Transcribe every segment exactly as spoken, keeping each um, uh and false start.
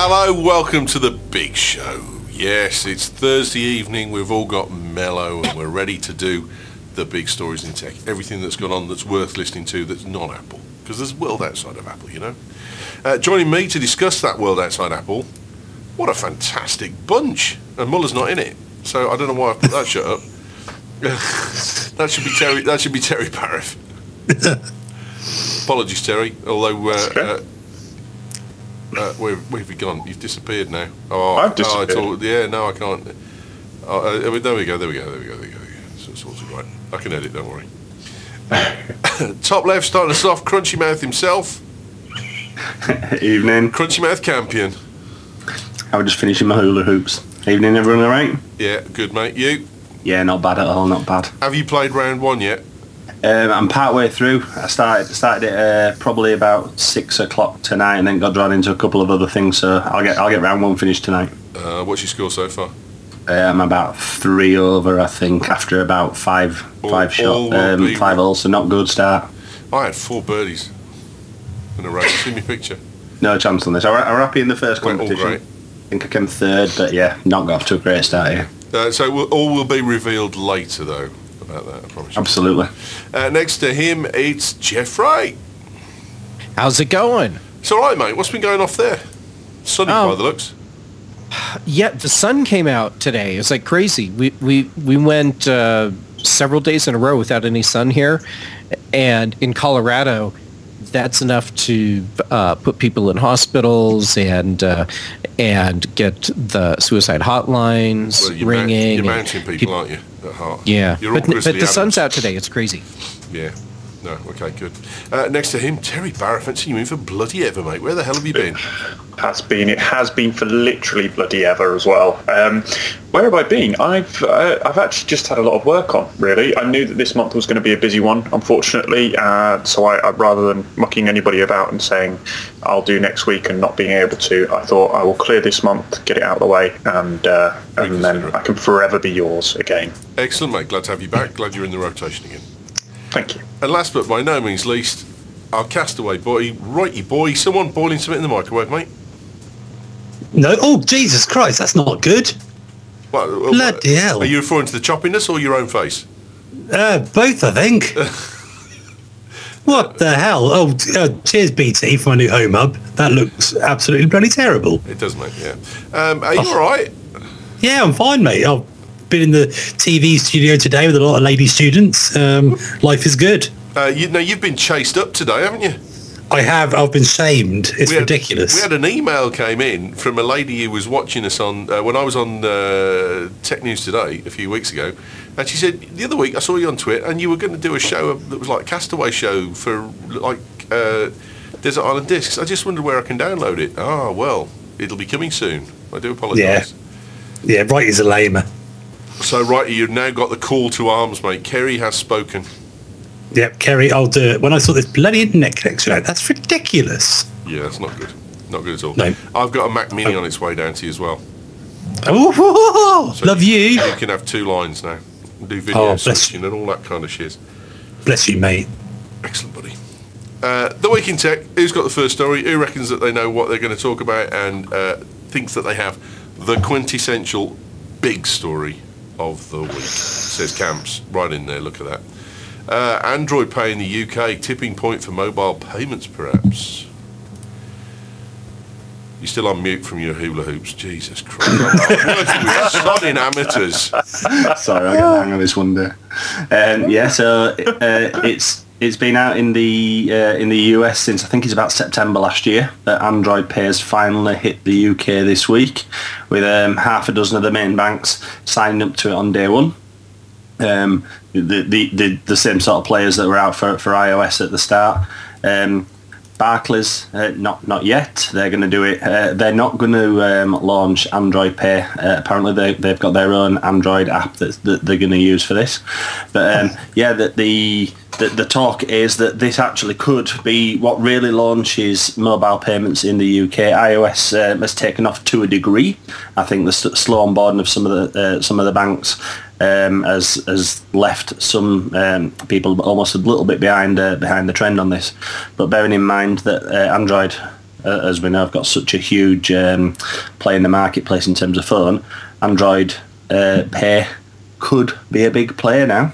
Hello, welcome to the big show. Yes, it's Thursday evening, we've all got mellow and we're ready to do the big stories in tech. Everything that's gone on that's worth listening to that's not Apple. Because there's a world outside of Apple, you know. Uh, joining me to discuss that world outside Apple, what a fantastic bunch. And Muller's not in it, so I don't know why I put that shut up. that should be Terry, that should be Terry Parriff. Apologies, Terry, although... Uh, uh, Uh, where, where have you gone? You've disappeared now. Oh, I've disappeared. Oh, it's all, yeah, no, I can't. Oh, uh, there we go, there we go, there we go, there we go. There we go. So it's all right. I can edit, don't worry. Top left, starting us off, Crunchy Mouth himself. Evening. Crunchy Mouth champion. I was just finishing my hula hoops. Evening, everyone all right? Yeah, good, mate. You? Yeah, not bad at all, not bad. Have you played round one yet? Um, I'm part way through. I started started it uh, probably about six o'clock tonight, and then got drawn into a couple of other things. So I'll get I'll get round one finished tonight. Uh, what's your score so far? Uh, I'm about three over, I think, after about five All- five shot all will um, be- five holes. So not good start. I had four birdies in a row. See my picture? No chance on this. I was happy in the first Went all competition. great. I think I came third, but yeah, not got off to a great start here. Uh, so we'll, all will be revealed later, though, about that, I promise you. Absolutely. Uh, next to him, it's Jeff Wright. How's it going? It's all right, mate. What's been going off there? Sunny Oh. by the looks. Yeah, the sun came out today. It's like crazy. We we we went uh, several days in a row without any sun here, and in Colorado, that's enough to uh, put people in hospitals and uh, and get the suicide hotlines Well, you're, mount- ringing. you're and mountain people, aren't you? At heart. Yeah, You're all but, but grizzly the sun's Adams. out today. It's crazy. Yeah. No, okay, good. Uh, next to him, Terry Barrett. I haven't seen you in for bloody ever, mate. Where the hell have you been? Has been it has been for literally bloody ever as well. Um, where have I been? I've uh, I've actually just had a lot of work on. Really, I knew that this month was going to be a busy one, unfortunately. Uh, so I, I rather than mucking anybody about and saying I'll do next week and not being able to, I thought I will clear this month, get it out of the way, and uh, and then I can forever be yours again. Excellent, mate. Glad to have you back. Glad you're in the rotation again. Thank you. And last but by no means least, our castaway boy, righty boy. Someone boiling something in the microwave, mate. No, oh Jesus Christ, that's not good. What, uh, Bloody what- hell. Are you referring to the choppiness or your own face? Uh, both, I think. What the hell? Oh, t- uh, cheers, B T, for my new home hub. That looks absolutely bloody terrible. It does, mate. Yeah. Um, are you all right? Yeah, I'm fine, mate. I've been in the T V studio today with a lot of lady students. Um, life is good. Uh, you know, you've been chased up today, haven't you? I have. I've been shamed. It's We had- ridiculous. We had an email came in from a lady who was watching us on uh, when I was on uh, Tech News Today a few weeks ago, and she said the other week I saw you on Twitter and you were going to do a show that was like a Castaway show for like uh, Desert Island Discs. I just wondered where I can download it. Ah, well, it'll be coming soon. I do apologise. Yeah. Yeah, right is a lamer. So, righty, you've now got the call to arms, mate. Kerry has spoken. Yep, Kerry, I'll do it. When I saw this bloody internet connection out, that's ridiculous. Yeah, that's not good. Not good at all. No. I've got a Mac Mini on its way down to you as well. Oh, So love you. You can have two lines now. Do video Oh, bless switching and all that kind of shit. Bless you, mate. Excellent, buddy. Uh, the Week in Tech. Who's got the first story? Who reckons that they know what they're going to talk about and uh, thinks that they have the quintessential big story of the week? Says Camps. Right in there, look at that. Uh, Android Pay in the U K, tipping point for mobile payments, perhaps. You're still on mute from your hula hoops. Jesus Christ. I'm working with sodding amateurs. Sorry, I got the hang of this one day. Um, yeah, so uh, it's it's been out in the uh, in the U S since I think it's about September last year. That Android Pay has finally hit the U K this week, with um, half a dozen of the main banks signing up to it on day one. Um, the, the the the same sort of players that were out for for iOS at the start. Um, Barclays, uh, not not yet. They're going to do it. Uh, they're not going to um, launch Android Pay. Uh, apparently, they they've got their own Android app that, that they're going to use for this. But um, yeah, that the, the the talk is that this actually could be what really launches mobile payments in the U K. iOS uh, has taken off to a degree. I think the s- slow onboarding of some of the uh, some of the banks um, has has left some um, people almost a little bit behind uh, behind the trend on this. But bearing in mind that uh, Android uh, as we know, have got such a huge um, play in the marketplace in terms of phone. Android uh, Pay could be a big player now.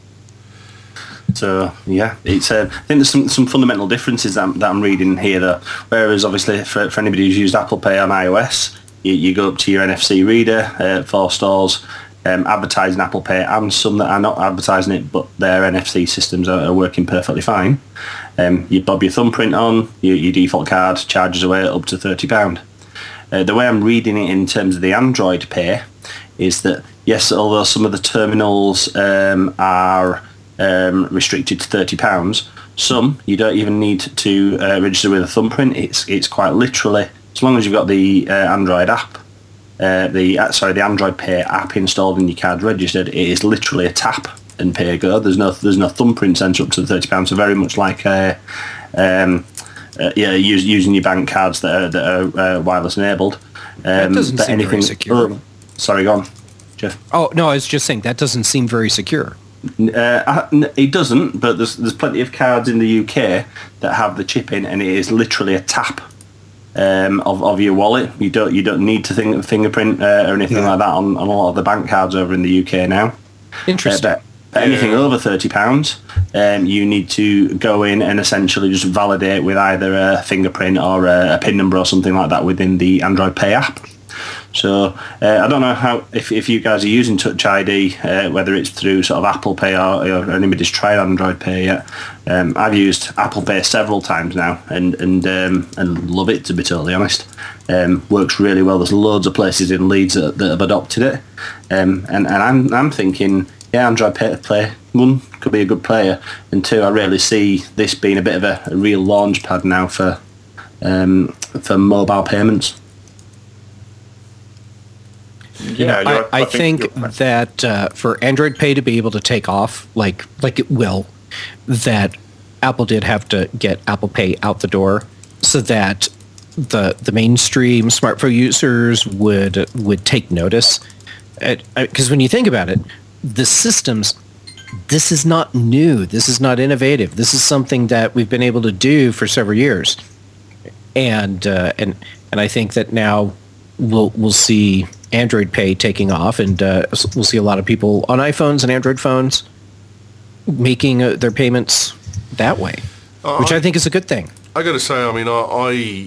So yeah, it's. Uh, I think there's some, some fundamental differences that I'm, that I'm reading here, though. Whereas obviously for, for anybody who's used Apple Pay on iOS, you, you go up to your N F C reader uh, for stores um, advertising Apple Pay, and some that are not advertising it, but their N F C systems are, are working perfectly fine. Um, you bob your thumbprint on, your, your default card charges away up to thirty pounds. Uh, the way I'm reading it in terms of the Android Pay is that yes, although some of the terminals um, are Um, restricted to thirty pounds. Some you don't even need to uh, register with a thumbprint. It's it's quite literally, as long as you've got the uh, Android app, uh, the uh, sorry the Android Pay app installed and your card registered, it is literally a tap and pay go. There's no there's no thumbprint sent up to the thirty pounds. So very much like uh, um, uh, yeah, use, using your bank cards that are that are uh, wireless enabled. Um, that doesn't seem anything, very secure. Oh, sorry, go on, Jeff. Oh no, I was just saying that doesn't seem very secure. Uh, it doesn't, but there's there's plenty of cards in the U K that have the chip in, and it is literally a tap um, of of your wallet. You don't you don't need to think, fingerprint uh, or anything Yeah. like that on, on a lot of the bank cards over in the U K now. Interesting. Uh, but, but anything Yeah. over thirty pounds, um, you need to go in and essentially just validate with either a fingerprint or a, a PIN number or something like that within the Android Pay app. So uh, I don't know how if, if you guys are using Touch I D, uh, whether it's through sort of Apple Pay or, or anybody's tried Android Pay yet. Um, I've used Apple Pay several times now and and um, and love it, to be totally honest. Um, works really well. There's loads of places in Leeds that, that have adopted it, um, and and I'm I'm thinking yeah, Android Pay play one could be a good player, and two I really see this being a bit of a, a real launch pad now for um, for mobile payments. Yeah, I, you're- I think you're- that uh, for Android Pay to be able to take off, like like it will, that Apple did have to get Apple Pay out the door so that the the mainstream smartphone users would would take notice. Because when you think about it, the systems, this is not new. This is not innovative. This is something that we've been able to do for several years, and uh, and and I think that now we'll we'll see Android Pay taking off, and uh, we'll see a lot of people on iPhones and Android phones making uh, their payments that way, Uh, which I- I think is a good thing. I got to say, I mean, I, I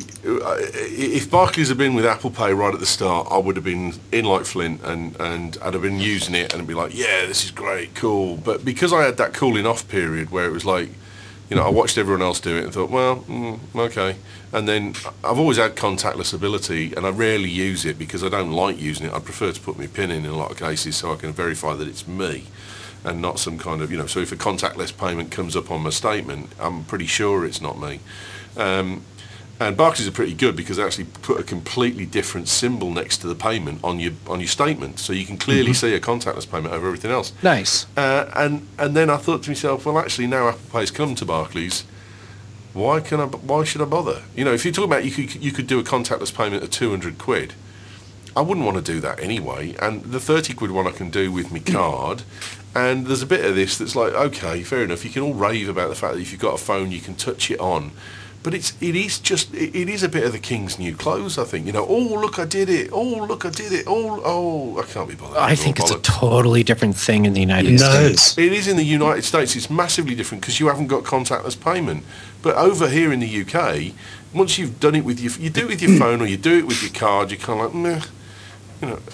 if Barclays had been with Apple Pay right at the start, I would have been in like Flint, and and I'd have been using it, and I'd be like, yeah, this is great, cool. But because I had that cooling off period where it was like, you know, I watched everyone else do it and thought, well, mm, okay. And then I've always had contactless ability, and I rarely use it because I don't like using it. I prefer to put my PIN in in a lot of cases so I can verify that it's me and not some kind of, you know, so if a contactless payment comes up on my statement, I'm pretty sure it's not me. Um, and Barclays are pretty good because they actually put a completely different symbol next to the payment on your on your statement, so you can clearly see a contactless payment over everything else. Nice. Uh, and and then I thought to myself, well, actually now Apple Pay's come to Barclays, why can I? Why should I bother? You know, if you're talking about you could you could do a contactless payment of two hundred quid, I wouldn't want to do that anyway. And the thirty quid one I can do with my card. And there's a bit of this that's like, okay, fair enough. You can all rave about the fact that if you've got a phone, you can touch it on. But it's it is just it, it is a bit of the king's new clothes, I think. You know, oh look, I did it. Oh look, I did it. Oh oh, I can't be bothered. I think it's a totally different thing in the United No. States. It is in the United States. It's massively different because you haven't got contactless payment. But over here in the U K, once you've done it with your, you do it with your phone or you do it with your card, you're kind of like, meh, you know.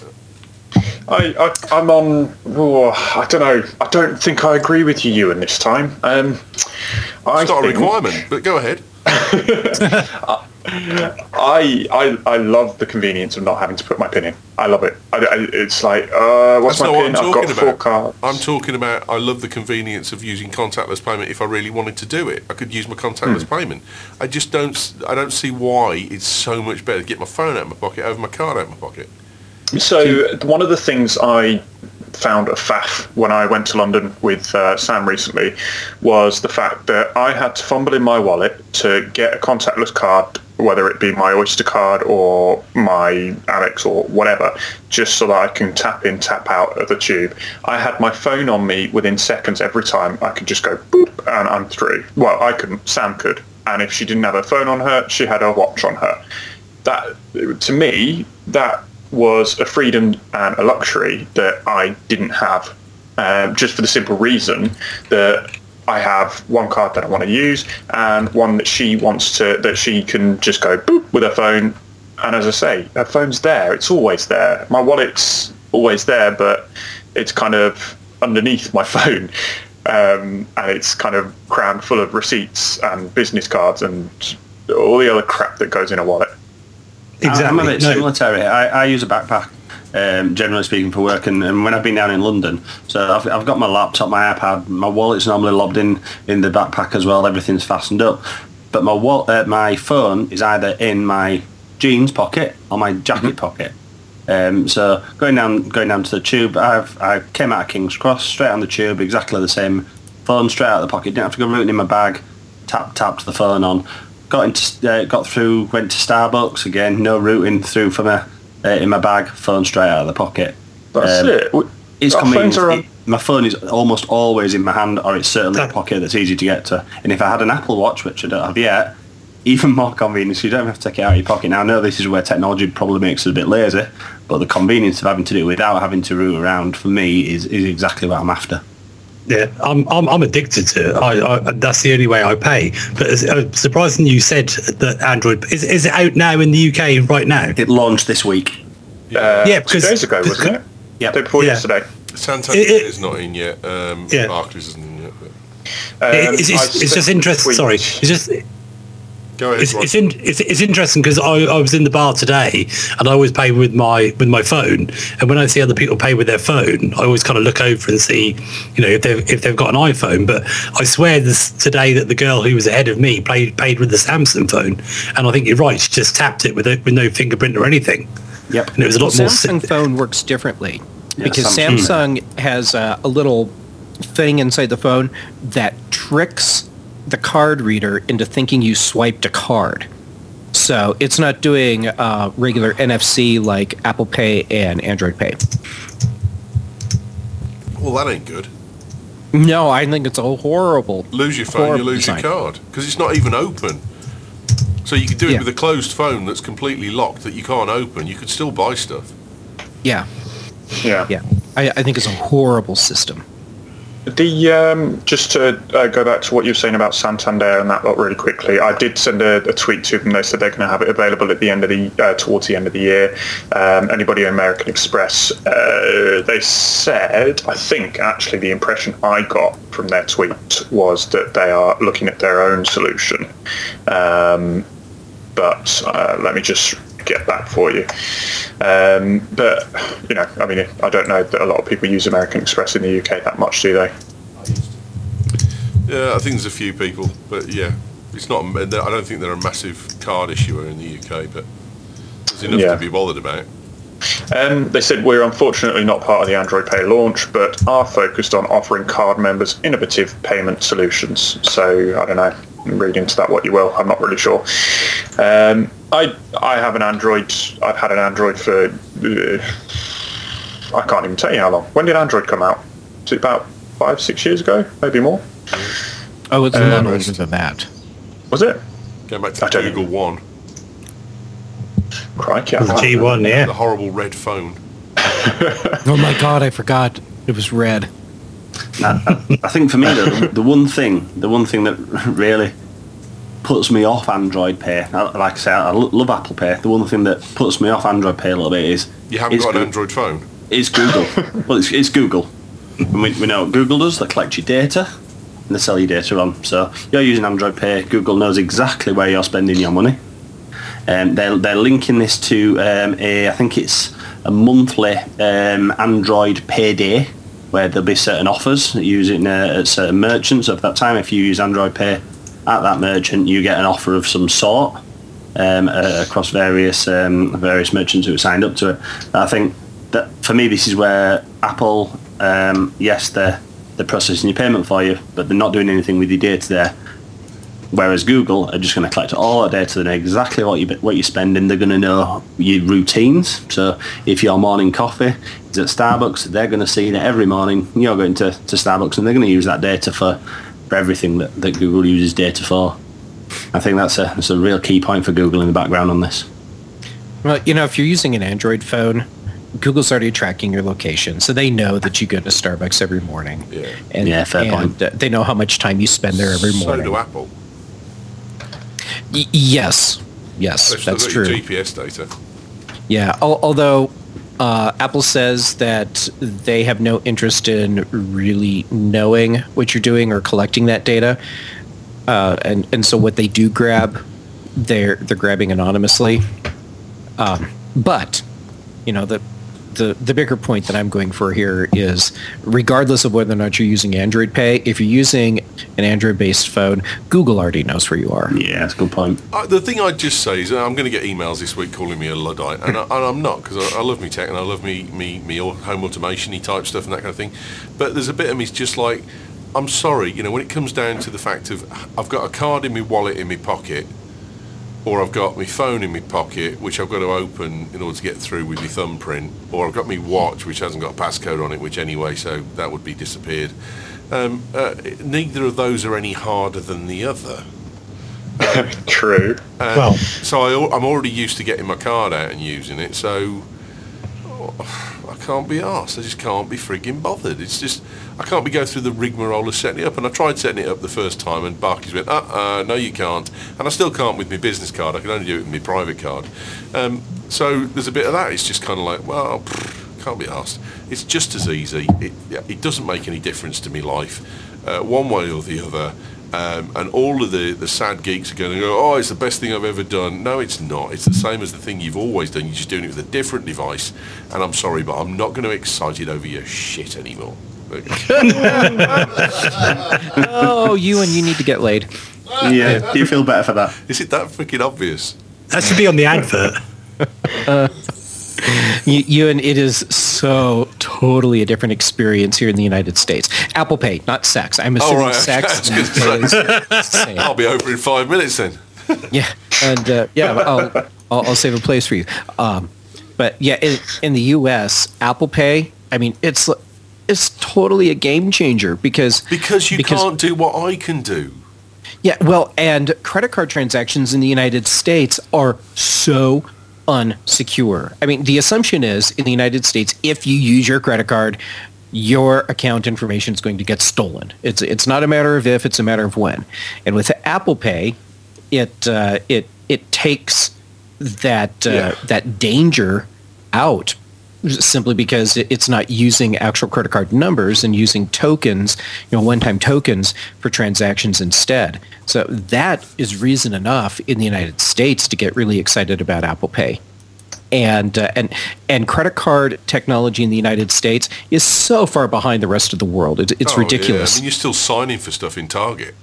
I, I, I'm on. Oh, I don't know. I don't think I agree with you, Ewan, this time. Um, I It's not a think- requirement, but go ahead. I, I I love the convenience of not having to put my PIN in. I love it. I, I, it's like, uh, what's That's my not what PIN? I'm I've got talking four about. cards. I'm talking about I love the convenience of using contactless payment if I really wanted to do it. I could use my contactless Hmm. payment. I just don't s- I don't see why it's so much better to get my phone out of my pocket over my card out of my pocket. So one of the things I found a faff when I went to London with uh, Sam recently was the fact that I had to fumble in my wallet to get a contactless card, whether it be my Oyster card or my Amex or whatever, just so that I can tap in, tap out of the tube. I had my phone on me within seconds every time. I could just go boop and I'm through. Well, I couldn't. Sam could. and if she didn't have her phone on her, she had her watch on her. That, to me, that was a freedom and a luxury that I didn't have, um, just for the simple reason that I have one card that I want to use and one that she wants to, that she can just go boop with her phone. And as I say, her phone's there. It's always there. My wallet's always there, but it's kind of underneath my phone. Um, and it's kind of crammed full of receipts and business cards and all the other crap that goes in a wallet. Exactly. I'm a bit no. similar, Terry. I, I use a backpack, um, generally speaking, for work. And, and when I've been down in London, so I've, I've got my laptop, my iPad, my wallet's normally lobbed in in the backpack as well. Everything's fastened up. But my wall, uh, my phone is either in my jeans pocket or my jacket mm-hmm. pocket. Um, so going down going down to the tube, I've I came out of King's Cross, straight on the tube, exactly the same. Phone straight out of the pocket. Didn't have to go rooting in my bag. Tap tapped the phone on. Got into uh, got through. Went to Starbucks again. No routing through for my uh, in my bag. Phone straight out of the pocket. That's um, it. It's convenient. It, my phone is almost always in my hand, or it's certainly a pocket that's easy to get to. And if I had an Apple Watch, which I don't have yet, even more convenient. So you don't have to take it out of your pocket. Now I know this is where technology probably makes us a bit lazy, but the convenience of having to do it without having to root around for me is, is exactly what I'm after. Yeah, I'm I'm, I'm addicted to it. I, I, that's the only way I pay. But it's uh, surprising you said that Android is is it out now in the U K right now? It launched this week. Uh, yeah, because two days ago, wasn't it? Yeah, day before yeah. yesterday. Santander it, it, is not in yet. Um, yeah. Barclays isn't in yet. But. Um, it, it's it's, it's just interesting. Sorry, it's just. Go ahead, it's, it's, in, it's it's interesting because I, I was in the bar today and I always pay with my with my phone, and when I see other people pay with their phone, I always kind of look over and see, you know, if they've if they've got an iPhone. But I swear this today that the girl who was ahead of me paid paid with the Samsung phone, and I think you're right. She just tapped it with a, with no fingerprint or anything. Yep, and it was a lot the more. Samsung si- phone works differently yeah, because Samsung, Samsung has uh, a little thing inside the phone that tricks the card reader into thinking you swiped a card. So it's not doing uh, regular N F C like Apple Pay and Android Pay. Well, that ain't good. No, I think it's a horrible. Lose your phone, you lose design. your card because it's not even open. So you could do it Yeah. with a closed phone that's completely locked that you can't open. You could still buy stuff. Yeah, Yeah. yeah. I, I think it's a horrible system. The um, just to uh, go back to what you were saying about Santander and that lot really quickly, I did send a, a tweet to them. They said they're going to have it available at the end of the uh, towards the end of the year. Um, anybody on American Express, uh, they said, I think actually the impression I got from their tweet was that they are looking at their own solution. Um, but uh, let me just get that for you. Um, but, you know, I mean, I don't know that a lot of people use American Express in the U K that much, do they? Yeah, I think there's a few people, but yeah, it's not. I don't think they're a massive card issuer in the U K, but there's enough Yeah. to be bothered about. Um, they said we're unfortunately not part of the Android Pay launch, but are focused on offering card members innovative payment solutions. So I don't know. Read into that what you will. I'm not really sure. Um, I I have an Android. I've had an Android for uh, I can't even tell you how long. When did Android come out? Was it about five, six years ago? Maybe more. Oh, it's a Um, lot older than that. Was it? Going back to I the don't Google One, Crikey! I The can't G one, remember. yeah. the horrible red phone. Oh my God, I forgot. It was red. I, I think for me, the, the one thing, the one thing that really puts me off Android Pay, like I say, I love Apple Pay. The one thing that puts me off Android Pay a little bit is You haven't it's got an Goo- Android phone. It's Google. Well, it's, it's Google. And we, we know what Google does. They collect your data and they sell your data on. So you're using Android Pay. Google knows exactly where you're spending your money. Um, they're they're linking this to um, a I think it's a monthly um, Android Pay Day, where there'll be certain offers using uh, at certain merchants. At that time, if you use Android Pay at that merchant, you get an offer of some sort um, uh, across various um, various merchants who are signed up to it. And I think that for me, this is where Apple, um, yes, they're they're processing your payment for you, but they're not doing anything with your data there. Whereas Google are just going to collect all that data. They know exactly what you what you're spending. They're going to know your routines. So if your morning coffee is at Starbucks, they're going to see that every morning you're going to, to Starbucks, and they're going to use that data for, for everything that, that Google uses data for. I think that's a that's a real key point for Google in the background on this. Well, you know, if you're using an Android phone, Google's already tracking your location, so they know that you go to Starbucks every morning. Yeah. And, Yeah, fair and, point. uh, they know how much time you spend there every So morning. do Apple. Y- yes, yes, They've still that's got your true. G P S data. Yeah, al- although uh, Apple says that they have no interest in really knowing what you're doing or collecting that data, uh, and and so what they do grab, they're they're grabbing anonymously. Um, but you know the. The, the bigger point that I'm going for here is, regardless of whether or not you're using Android Pay, if you're using an Android-based phone, Google already knows where you are. Yeah, that's a good point. Uh, the thing I'd just say is uh, I'm going to get emails this week calling me a Luddite, and, I, and I'm not, because I, I love me tech and I love me me me au- home automation-y type stuff and that kind of thing. But there's a bit of me just like, I'm sorry, you know, when it comes down to the fact of I've got a card in my wallet in my pocket, or I've got my phone in my pocket, which I've got to open in order to get through with my thumbprint, or I've got my watch, which hasn't got a passcode on it, which anyway, so that would be disappeared. Um, uh, neither of those are any harder than the other. True. Uh, Well- so I, al- I'm already used to getting my card out and using it, so oh, I can't be arsed. I just can't be frigging bothered. It's just, I can't be going through the rigmarole of setting it up. And I tried setting it up the first time, and Barclays went, uh-uh, no you can't. And I still can't with my business card. I can only do it with my private card. Um, so there's a bit of that. It's just kind of like, well, pff, can't be arsed. It's just as easy. It, yeah, it doesn't make any difference to me life, uh, one way or the other. Um, and all of the, the sad geeks are going to go, oh, it's the best thing I've ever done. No, it's not. It's the same as the thing you've always done. You're just doing it with a different device. And I'm sorry, but I'm not going to excite it over your shit anymore. Oh, you and you need to get laid. Yeah, do you feel better for that? Is it that freaking obvious? That should be on the advert. You, you and it is so totally a different experience here in the United States. Apple Pay, not sex. I'm assuming right, okay. sex. I was gonna is same. I'll be over in five minutes then. Yeah, and uh, yeah, I'll, I'll I'll save a place for you. Um, but yeah, in, in the U S, Apple Pay, I mean, it's it's totally a game changer because Because you can't do what I can do. Yeah, well, and credit card transactions in the United States are so unsecure. I mean, the assumption is in the United States, if you use your credit card, your account information is going to get stolen. It's it's not a matter of if, it's a matter of when. And with Apple Pay, it uh, it it takes that uh, Yeah. that danger out, simply because it- it's not using actual credit card numbers and using tokens, you know, one-time tokens for transactions instead. So that is reason enough in the United States to get really excited about Apple Pay. And uh, and and credit card technology in the United States is so far behind the rest of the world. It's, it's Oh, yeah. ridiculous. I mean, you're still signing for stuff in Target.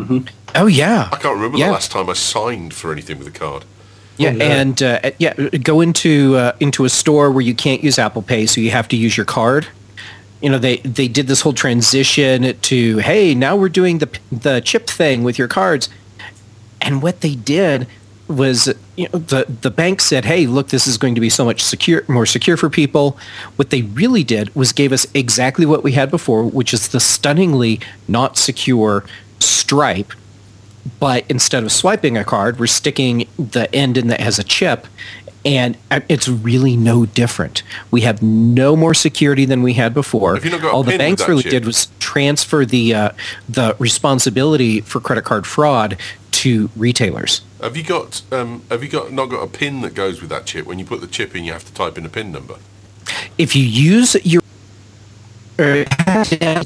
Oh yeah. I can't remember Yeah. the last time I signed for anything with a card. Yeah, no. and uh, yeah, go into uh, into a store where you can't use Apple Pay, so you have to use your card. You know, they they did this whole transition to, hey, now we're doing the the chip thing with your cards, and what they did was, you know, the the bank said, hey, look, this is going to be so much secure, more secure for people. What they really did was gave us exactly what we had before, which is the stunningly not secure Stripe. But instead of swiping a card, we're sticking the end in that has a chip, and it's really no different. We have no more security than we had before. Have you not got a All the pin with banks that really chip? did was transfer the uh, the responsibility for credit card fraud to retailers. Have you got um, have you got not got a pin that goes with that chip? When you put the chip in, you have to type in a pin number. If you use your Oh, aye,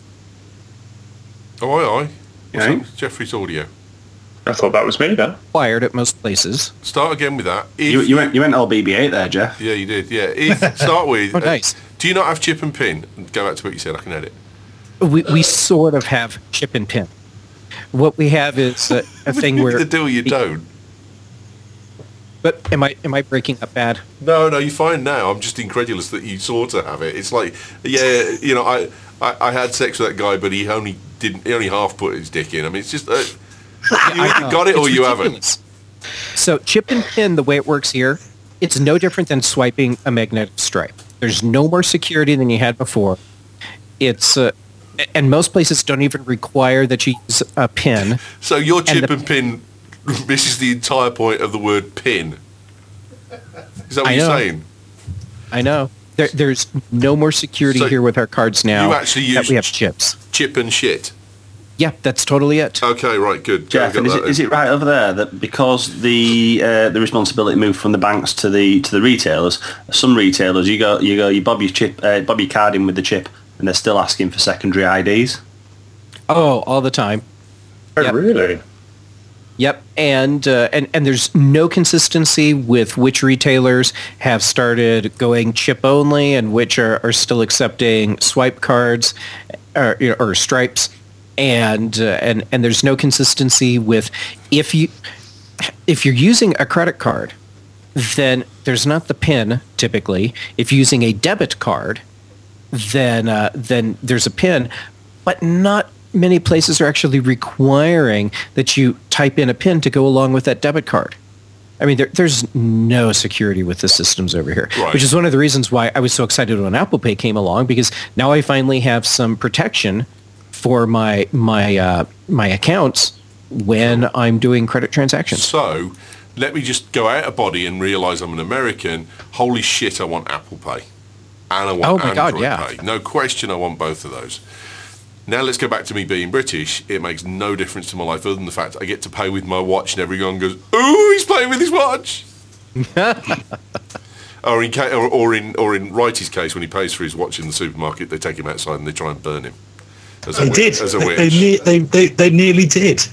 aye. What's Okay. that? Jeffrey's audio. I thought that was me then. required at most places. Start again with that. If You, you went you went all B B eight there, Jeff. Yeah, you did. Yeah. If, start with. Oh, nice. uh, do you not have chip and pin? Go back to what you said. I can edit. We we sort of have chip and pin. What we have is a, a thing where. You do or you don't. But am I am I breaking up bad? No, no, you're fine now. I'm just incredulous that you sort of have it. It's like, yeah, you know, I, I, I had sex with that guy, but he only didn't. He only half put his dick in. I mean, it's just uh, you either got it or It's you haven't. ridiculous. So chip and pin, the way it works here, it's no different than swiping a magnetic stripe. There's no more security than you had before. It's uh, and most places don't even require that you use a pin. So your chip the- and pin misses the entire point of the word pin. Is that what I you're know. saying? I know. There, there's no more security So here with our cards now. you actually that use we have chips. Chip and shit. Yeah, that's totally it. Okay, right, good. Go Jeff, get and is that it, is it right over there that because the uh, the responsibility moved from the banks to the to the retailers, some retailers you go you go you bob your chip uh, bob your card in with the chip and they're still asking for secondary I Ds. Oh, all the time. Oh, Yep. really? Yep, and uh, and and there's no consistency with which retailers have started going chip only and which are, are still accepting swipe cards or, you know, or stripes, and uh, and and there's no consistency with if you if you're using a credit card, then there's not the PIN typically. If you're using a debit card, then uh, then there's a PIN, but not many places are actually requiring that you type in a PIN to go along with that debit card. I mean, there, there's no security with the systems over here, Right. which is one of the reasons why I was so excited when Apple Pay came along, because now I finally have some protection for my my uh, my accounts when I'm doing credit transactions. So, let me just go out of body and realise I'm an American. Holy shit, I want Apple Pay. And I want Oh my Android God, yeah. Pay. No question, I want both of those. Now let's go back to me being British. It makes no difference to my life other than the fact I get to pay with my watch and everyone goes, ooh, he's playing with his watch. or, in ca- or, or in or in Righty's case, when he pays for his watch in the supermarket, they take him outside and they try and burn him. As a They wi- did. As a They, witch. they, ne- they, they, they nearly did.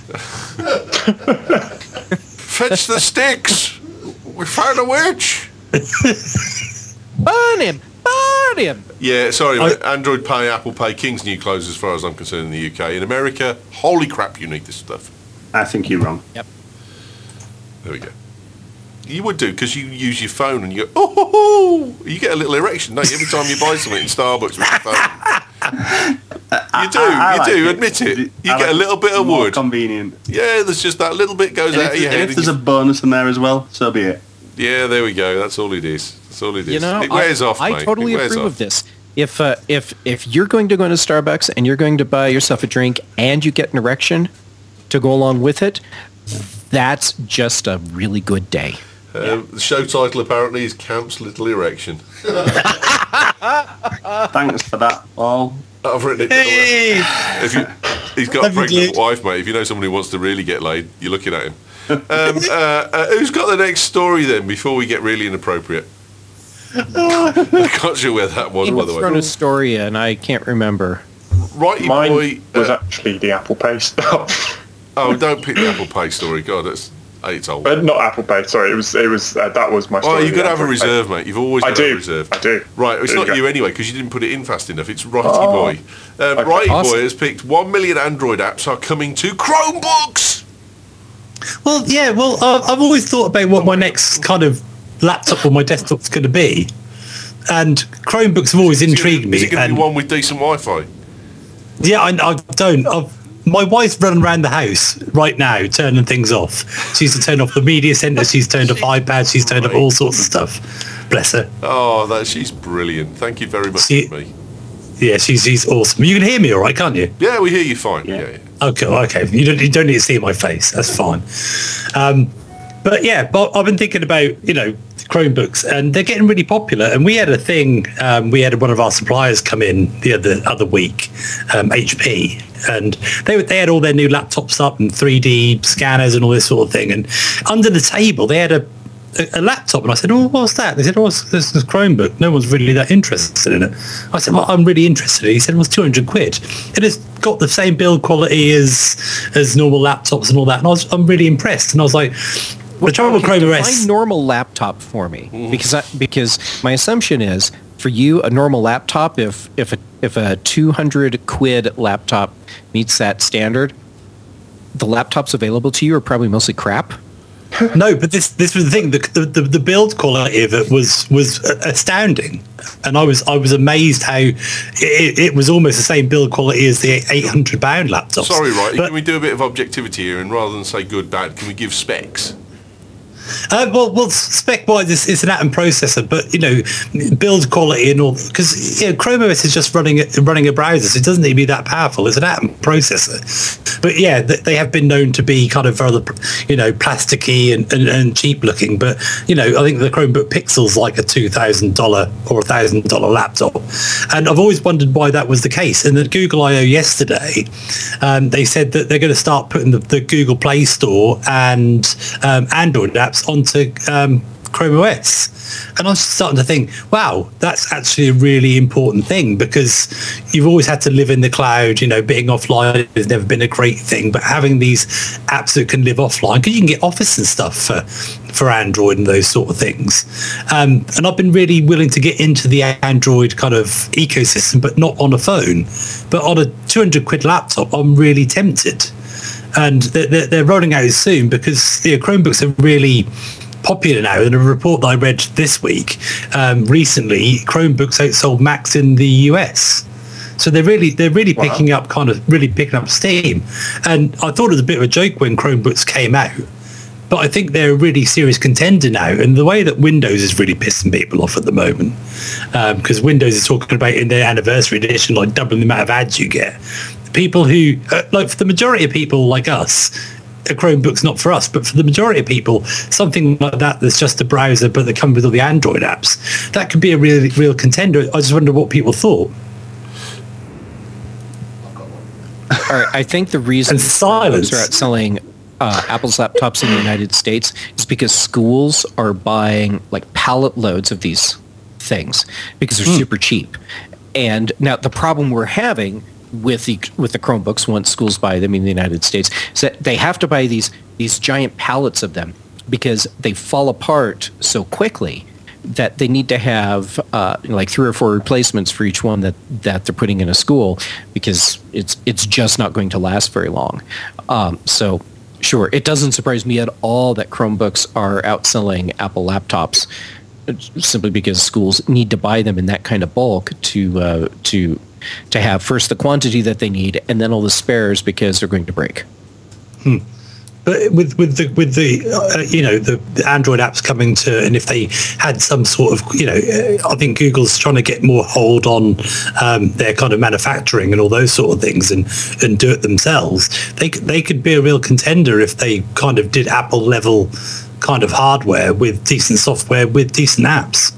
Fetch the sticks. We found a witch. Burn him! Burn him! Yeah, sorry, I- mate. Android Pay, Apple Pay, King's new clothes as far as I'm concerned in the U K. In America, holy crap, you need this stuff. I think you're wrong. Yep. There we go. You would do, because you use your phone and you go, oh, ho, ho. You get a little erection, don't you, every time you buy something in Starbucks with your phone. You do, I- I you like do, it. admit it. You I get like a little bit of more wood. Convenient. Yeah, there's just that little bit goes And out if, of your and head. if and there's a you- bonus in there as well, so be it. Yeah, there we go. That's all it is. That's all it is. You know, it wears I, off, I mate. totally it wears approve off. of this. If uh, if if you're going to go into Starbucks and you're going to buy yourself a drink and you get an erection to go along with it, that's just a really good day. Uh, the show title apparently is Camp's Little Erection. Thanks for that, Paul. I've written it. Hey! If you, he's got a Love you, pregnant dude. wife, mate. If you know someone who wants to really get laid, you're looking at him. Um, uh, uh, who's got the next story then? Before we get really inappropriate, I can't sure where that was. By the Thrown way, a story in, I can't remember. righty Mine boy. was Uh, actually the Apple Pay stuff. oh, don't pick the Apple Pay story. God, that's eight old. But not Apple Pay. Sorry, it was it was uh, that was my story. Oh, you've got the to have a Android Pay. reserve, mate. You've always I got to have a do. reserve. I do. Right, it's There not you you, go. anyway, because you didn't put it in fast enough. It's Righty Oh. Boy. Um, Okay. Righty Awesome. Boy has picked one million Android apps are coming to Chromebooks. Well, yeah, well, uh, I've always thought about what my next kind of laptop or my desktop's going to be. And Chromebooks have always intrigued me. Is it going to and- be one with decent Wi-Fi? Yeah, I, I don't. I've, my wife's running around the house right now, turning things off. She's to turn off the media centre. She's turned off iPads. She's turned off all sorts of stuff. Bless her. Oh, that she's brilliant. Thank you very much She- for me. Yeah, she's she's awesome. You can hear me all right, can't you? Yeah, we hear you fine. Yeah, Yeah. yeah. Okay, okay. You don't you don't need to see my face. That's fine. Um, but yeah, but I've been thinking about you know Chromebooks, and they're getting really popular. And we had a thing. Um, we had one of our suppliers come in the other other week, um, H P, and they were, they had all their new laptops up and three D scanners and all this sort of thing. And under the table, they had a a, a laptop, and I said, "Oh, what's that?" They said, "Oh, it's this is Chromebook. No one's really that interested in it." I said, "Well, I'm really interested." He said, "Well, it's two hundred quid. It has got the same build quality as as normal laptops and all that." And I was, I'm really impressed. And I was like, "The trouble with Chrome O Define S." normal laptop for me, because I, because my assumption is for you a normal laptop, if if a if a two hundred quid laptop meets that standard, the laptops available to you are probably mostly crap. No, but this this was the thing. The, the the build quality of it was was astounding, and I was I was amazed how it, it was almost the same build quality as the eight hundred pound laptops. Sorry, right? But- Can we do a bit of objectivity here, and rather than say good, bad, can we give specs? Uh, well, well, spec-wise, it's, it's an Atom processor, but you know, build quality and all, because you know, Chrome O S is just running a, running a browser, so it doesn't need to be that powerful. It's an Atom processor, but yeah, they have been known to be kind of rather, you know, plasticky and, and, and cheap looking. But you know, I think the Chromebook Pixel's like a two thousand dollar or a thousand dollar laptop, and I've always wondered why that was the case. And at Google I O yesterday, um, they said that they're going to start putting the, the Google Play Store and um, Android apps onto um, Chrome O S. And I was starting to think, wow, that's actually a really important thing, because you've always had to live in the cloud. You know, being offline has never been a great thing, but having these apps that can live offline, because you can get Office and stuff for, for Android and those sort of things. Um, and I've been really willing to get into the Android kind of ecosystem, but not on a phone. But on a two hundred quid laptop, I'm really tempted. And they're, they're rolling out soon, because you know, Chromebooks are really popular now. In a report that I read this week, um, recently, Chromebooks outsold Macs in the U S. So they're really they're really wow. picking up kind of really picking up steam. And I thought it was a bit of a joke when Chromebooks came out, but I think they're a really serious contender now. And the way that Windows is really pissing people off at the moment, because um, Windows is talking about in their anniversary edition, like doubling the amount of ads you get. People who, uh, like for the majority of people like us, a Chromebook's not for us, but for the majority of people, something like that that's just a browser but that comes with all the Android apps, that could be a really real contender. I just wonder what people thought. All right, I think the reason and silence. are outselling uh, Apple's laptops in the United States is because schools are buying like pallet loads of these things because they're mm. super cheap. And now the problem we're having with the with the Chromebooks, once schools buy them in the United States, is that they have to buy these these giant pallets of them because they fall apart so quickly that they need to have uh, like three or four replacements for each one that, that they're putting in a school, because it's it's just not going to last very long. Um, so sure, it doesn't surprise me at all that Chromebooks are outselling Apple laptops, simply because schools need to buy them in that kind of bulk to uh, to to have first the quantity that they need and then all the spares because they're going to break. Hmm. But with with the with the uh, you know the, the Android apps coming to, and if they had some sort of, you know, I think Google's trying to get more hold on um, their kind of manufacturing and all those sort of things, and, and do it themselves. They they could be a real contender if they kind of did Apple level kind of hardware with decent software with decent apps.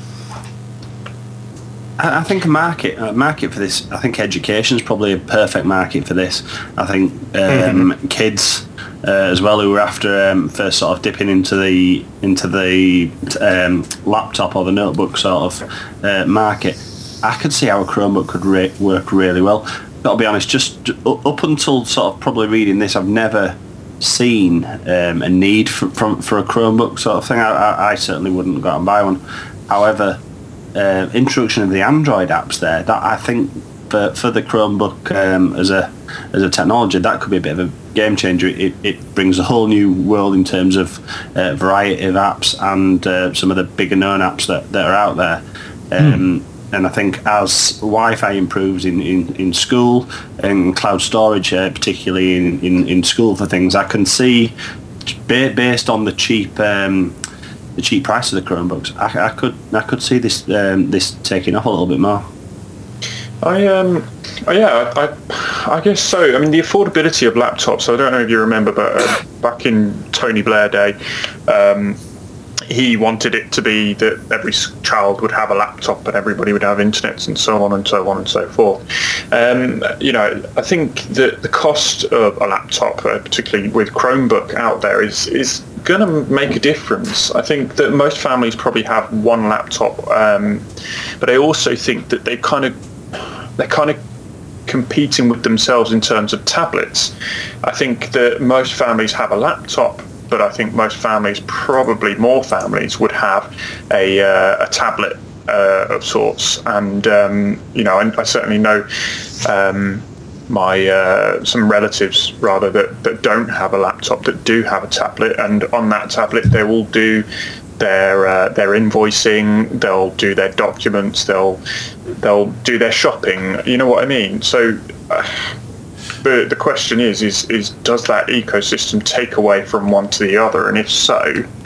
I think a market a market for this. I think education is probably a perfect market for this. I think um, mm-hmm. kids uh, as well, who are after um, first sort of dipping into the into the um, laptop or the notebook sort of uh, market. I could see how a Chromebook could re- work really well. But I'll be honest, just up until sort of probably reading this, I've never seen um, a need for, for for a Chromebook sort of thing. I, I, I certainly wouldn't go out and buy one. However, Uh, introduction of the Android apps there, that I think for, for the Chromebook um, as a as a technology, that could be a bit of a game changer. It, it brings a whole new world in terms of uh, variety of apps and uh, some of the bigger known apps that, that are out there. Um, mm. And I think as Wi-Fi improves in, in, in school and cloud storage, uh, particularly in, in, in school for things, I can see, based on the cheap um, the cheap price of the Chromebooks, I, I could I could see this um, this taking off a little bit more. I um oh yeah I, I I guess so. I mean, the affordability of laptops. I don't know if you remember, but uh, back in Tony Blair day, um, he wanted it to be that every child would have a laptop and everybody would have internet and so on and so on and so forth. Um, you know, I think that the cost of a laptop, uh, particularly with Chromebook out there, is is going to make a difference. I think that most families probably have one laptop, um, but I also think that they kind of they're kind of competing with themselves in terms of tablets. I think that most families have a laptop, but I think most families, probably more families, would have a uh, a tablet uh, of sorts. And um, you know, I, I certainly know um, my uh, some relatives rather that, that don't have a laptop that do have a tablet, and on that tablet they will do their uh, their invoicing, they'll do their documents, they'll they'll do their shopping. You know what I mean? So. Uh, But the question is, is, is does that ecosystem take away from one to the other? And if so,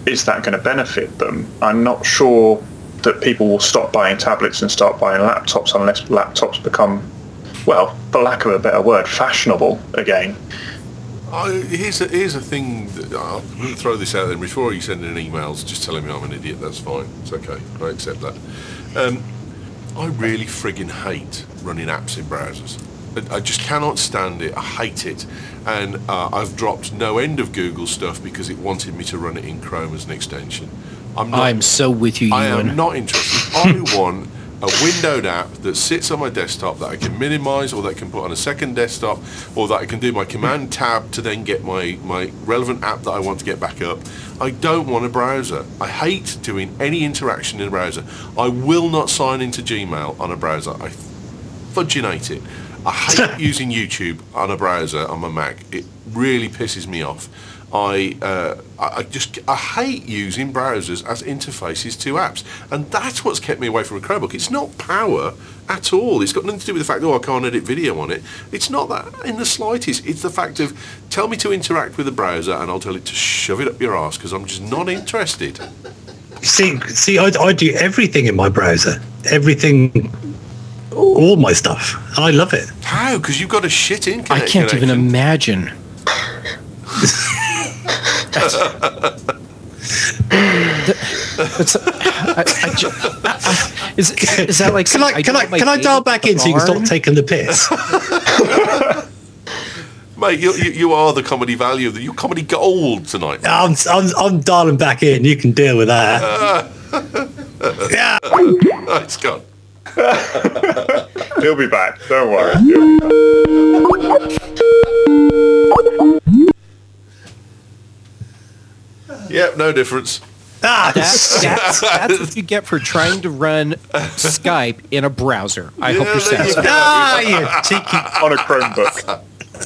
is that going to benefit them? I'm not sure that people will stop buying tablets and start buying laptops unless laptops become, well, for lack of a better word, fashionable again. I, here's a here's a thing. That, I'll throw this out there before you send in emails. Just telling me I'm an idiot. That's fine. It's okay. I accept that. Um, I really friggin' hate running apps in browsers. I, I just cannot stand it. I hate it, and uh, I've dropped no end of Google stuff because it wanted me to run it in Chrome as an extension. I'm not. I'm so with you, I Ewan. am not interested. I want a windowed app that sits on my desktop that I can minimize, or that I can put on a second desktop, or that I can do my command tab to then get my, my relevant app that I want to get back up. I don't want a browser. I hate doing any interaction in a browser. I will not sign into Gmail on a browser. I fudginate it. I hate using YouTube on a browser on my Mac. It really pisses me off. I uh, I just I hate using browsers as interfaces to apps, and that's what's kept me away from a Chromebook. It's not power at all. It's got nothing to do with the fact, oh, I can't edit video on it. It's not that in the slightest. It's the fact of, tell me to interact with the browser and I'll tell it to shove it up your arse, because I'm just not interested. See, see, I, I do everything in my browser. Everything, all my stuff. And I love it. How? Because you've got a shit internet I can't even connection. imagine. That's, I, I ju- I- is, is that like? Can I can I can I dial back in so you can stop taking the piss? Mate, you, you you are the comedy value of the you comedy gold tonight. I'm, I'm I'm dialing back in. You can deal with that. Yeah. Oh, it's gone. He'll be back. Don't worry. He'll be back. Yep, no difference. Ah, That's, that's, that's what you get for trying to run Skype in a browser. I hope Yeah, you're there you satisfied. go. ah, you cheeky. On a Chromebook.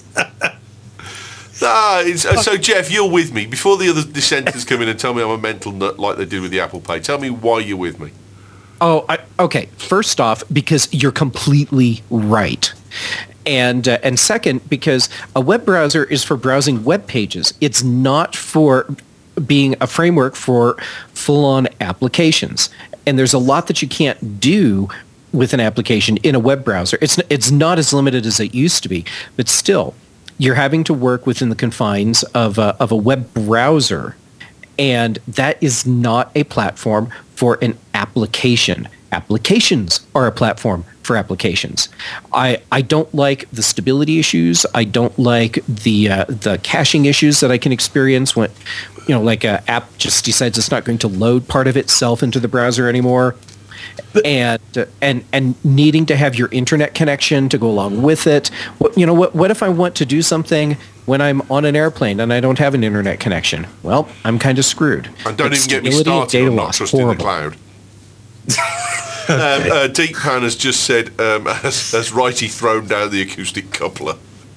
Ah, it's, uh, so Jeff, you're with me. Before the other dissenters come in and tell me I'm a mental nut like they did with the Apple Pay, tell me why you're with me. Oh, I, okay. First off, because you're completely right. And uh, and second, because a web browser is for browsing web pages. It's not for being a framework for full-on applications. And there's a lot that you can't do with an application in a web browser. It's it's not as limited as it used to be, but still, you're having to work within the confines of a, of a web browser, and that is not a platform for an application. Applications are a platform for applications. I, I don't like the stability issues. I don't like the uh, the caching issues that I can experience when, you know, like an app just decides it's not going to load part of itself into the browser anymore. And uh, and and needing to have your internet connection to go along with it. What, you know, what what if I want to do something when I'm on an airplane and I don't have an internet connection? Well, I'm kind of screwed. And don't But even get me stability, started data on not loss, trusting the horrible. cloud. um, uh, Deep Pan has just said, um, has, has Righty thrown down the acoustic coupler.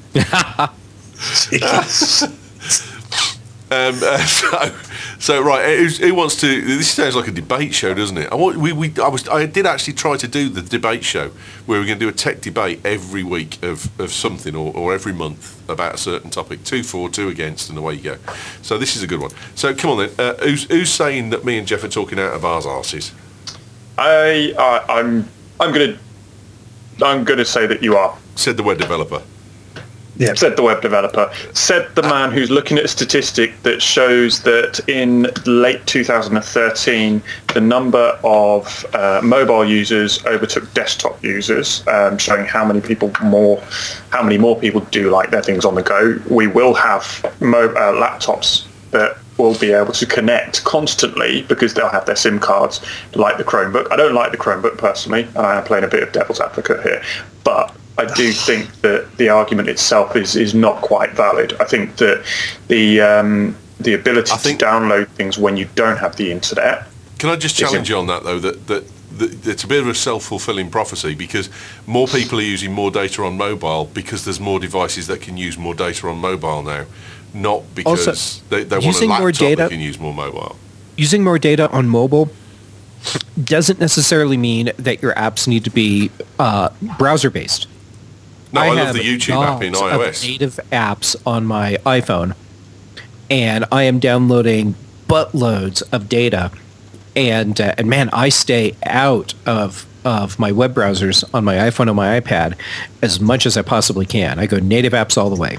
Um, uh, so, so right, who's, who wants to? This sounds like a debate show, doesn't it? I want, we, we, I was, I did actually try to do the debate show where we're going to do a tech debate every week of, of something, or, or every month about a certain topic. Two for, two against, and away you go. So this is a good one. So come on then, uh, who's, who's saying that me and Jeff are talking out of our arses? I, I I'm I'm gonna I'm gonna say that you are. Said the web developer. Yeah. Said the web developer. Said the man who's looking at a statistic that shows that in late two thousand thirteen, the number of uh, mobile users overtook desktop users, um, showing how many people more, how many more people do like their things on the go. We will have mo- uh, laptops that will be able to connect constantly because they'll have their SIM cards, like the Chromebook. I don't like the Chromebook personally, and I am playing a bit of devil's advocate here, but I do think that the argument itself is, is not quite valid. I think that the um, the ability I think- to download things when you don't have the internet. Can I just challenge you on that though? That that. that It's a bit of a self-fulfilling prophecy, because more people are using more data on mobile because there's more devices that can use more data on mobile now, not because Also, they, they want a using laptop more data- that can use more mobile. Using more data on mobile doesn't necessarily mean that your apps need to be uh, browser-based. No, I, love have the YouTube app in gobs of iOS. native apps on my iPhone, and I am downloading buttloads of data, and uh, and man, I stay out of of my web browsers on my iPhone and my iPad as much as I possibly can. I go native apps all the way.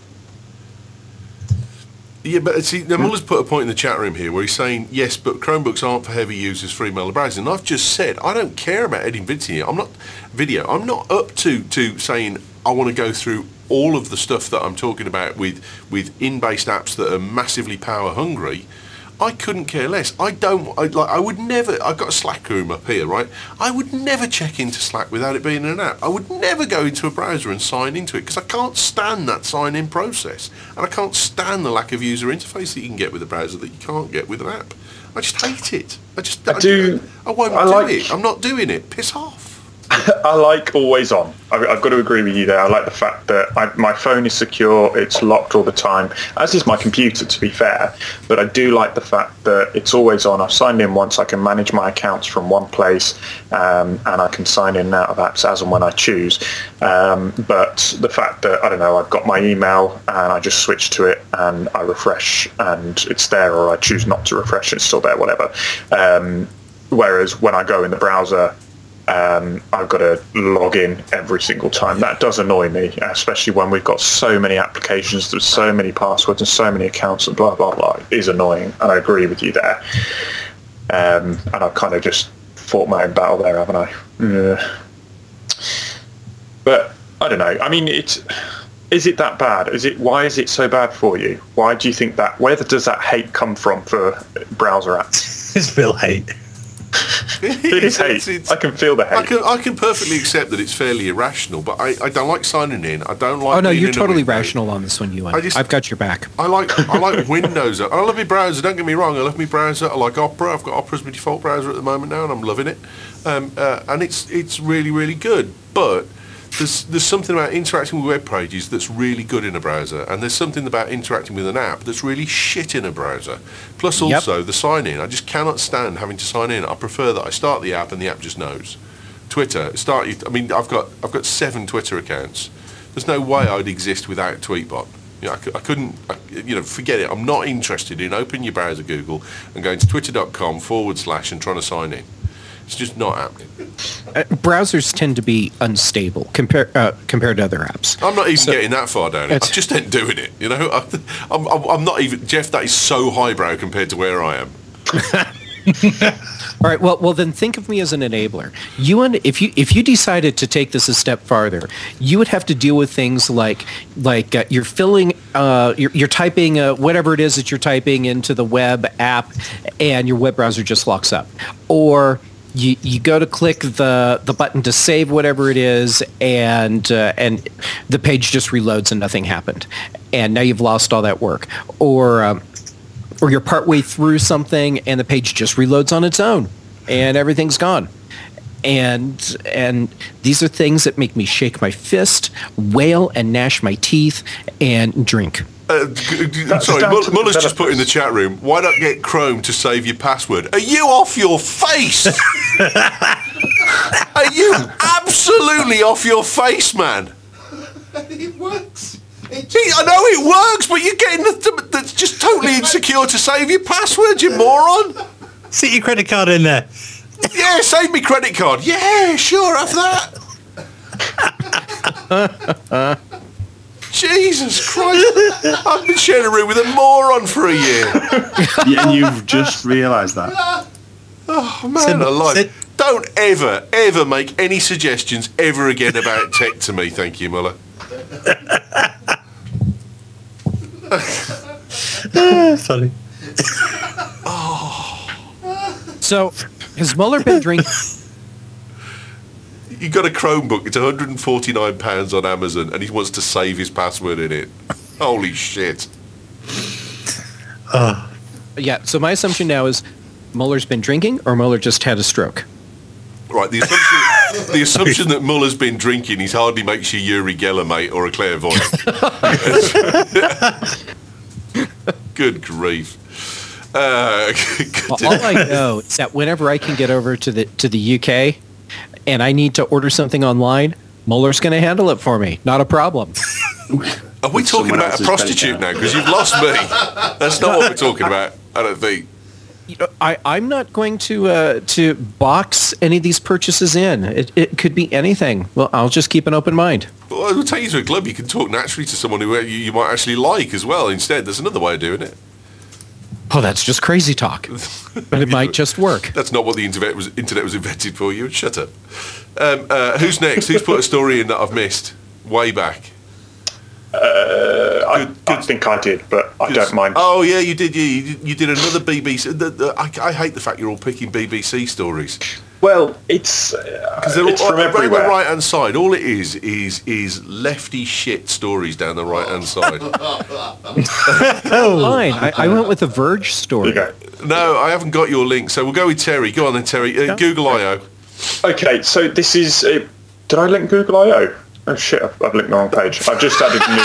Yeah, but see, now Muller's put a point in the chat room here where he's saying, yes, but Chromebooks aren't for heavy users for email browsing. And I've just said, I don't care about editing video. I'm not video. I'm not up to, to saying I want to go through all of the stuff that I'm talking about with, with in-based apps that are massively power hungry. I couldn't care less. I don't, I, like, I would never, I've got a Slack room up here, right? I would never check into Slack without it being an app. I would never go into a browser and sign into it because I can't stand that sign-in process. And I can't stand the lack of user interface that you can get with a browser that you can't get with an app. I just hate it. I just, I, I do, I won't I do like, it. I'm not doing it. Piss off. I like always on. I, I've got to agree with you there. I like the fact that I, my phone is secure, it's locked all the time, as is my computer, to be fair. But I do like the fact that it's always on. I've signed in once. I can manage my accounts from one place, um, and I can sign in and out of apps as and when I choose. Um, but the fact that, I don't know, I've got my email and I just switch to it and I refresh and it's there, or I choose not to refresh, it's still there, whatever. Um, whereas when I go in the browser, Um, I've got to log in every single time. That does annoy me, especially when we've got so many applications, there's so many passwords and so many accounts and blah, blah, blah. It is annoying, and I agree with you there. Um, and I've kind of just fought my own battle there, haven't I? Yeah. But, I don't know. I mean, it's... Is it that bad? Is it? Why is it so bad for you? Why do you think that? Where does that hate come from for browser apps? It's real hate. It is hate. It's, it's, I can feel the hate. I can, I can perfectly accept that it's fairly irrational, but I, I don't like signing in. I don't like. Oh no, being you're in totally a window. rational on this one, Ewan. I just- I've got your back. I like I like Windows. I love my browser. Don't get me wrong. I love my browser. I like Opera. I've got Opera as my default browser at the moment now, and I'm loving it. Um, uh, and it's it's really really good. But there's there's something about interacting with web pages that's really good in a browser, and there's something about interacting with an app that's really shit in a browser. Plus also yep. the sign in. I just cannot stand having to sign in. I prefer that I start the app and the app just knows. Twitter, start. I mean, I've got I've got seven Twitter accounts. There's no way I'd exist without Tweetbot. You know, I, I couldn't. I, you know, forget it. I'm not interested in opening your browser, Google, and going to twitter.com forward slash and trying to sign in. It's just not happening. Uh, browsers tend to be unstable compared uh, compared to other apps. I'm not even so, getting that far down it. I just ain't doing it. You know, I, I'm, I'm, I'm not even. Jeff, that is so highbrow compared to where I am. All right. Well, well, then think of me as an enabler. You and if you if you decided to take this a step farther, you would have to deal with things like like uh, you're filling, uh, you're, you're typing uh, whatever it is that you're typing into the web app, and your web browser just locks up, or You, you go to click the, the button to save whatever it is, and uh, and the page just reloads and nothing happened, and now you've lost all that work. Or um, or you're partway through something and the page just reloads on its own, and everything's gone. And and these are things that make me shake my fist, wail and gnash my teeth, and drink. Uh, g- g- sorry, Mull- Muller's just put in the chat room, why not get Chrome to save your password? Are you off your face? Are you absolutely off your face, man? It works. It See, I know it works, but you're getting the th- that's just totally insecure to save your password, you moron. Stick your credit card in there. Yeah, save me credit card. Yeah, sure, have that. Jesus Christ. I've been sharing a room with a moron for a year. Yeah, and you've just realised that. Oh, man Sid- alive. Sid- Don't ever, ever make any suggestions ever again about tech to me, thank you, Muller. Funny. So, has Muller been drinking? You got a Chromebook, it's one hundred forty-nine pounds on Amazon, and he wants to save his password in it. Holy shit. Uh, Yeah, so my assumption now is Muller's been drinking, or Muller just had a stroke. Right, the assumption, the assumption that Muller's been drinking is hardly makes you Yuri Geller, mate, or a clairvoyant. Good grief. Uh, Well, all I know is that whenever I can get over to the to the U K and I need to order something online, Muller's going to handle it for me. Not a problem. Are we with talking someone about a else's prostitute bank now? Because you've lost me. That's not what we're talking about, I don't think. You know, I, I'm not going to uh, to box any of these purchases in. It, it could be anything. Well, I'll just keep an open mind. Well, I'll take you to a club. You can talk naturally to someone who you, you might actually like as well. Instead, there's another way of doing it. Oh, that's just crazy talk. But it might just work. That's not what the internet was, internet was invented for. You shut up. Um, uh, who's next? Who's put a story in that I've missed? Way back. Uh, I, I think I did, but I don't mind. Oh yeah, you did. Yeah, you did, you did another B B C. The, the, I, I hate the fact you're all picking B B C stories. Well, it's uh, it's all, from on everywhere. the right hand side, all it is is is lefty shit stories down the right hand side. Oh, fine. I, I went with the Verge story. There you go. No, I haven't got your link, so we'll go with Terry. Go on then, Terry. Uh, Yeah. Google I O. Okay, so this is. Uh, did I link Google I O? Oh shit! I've, I've linked the wrong page. I've just added a new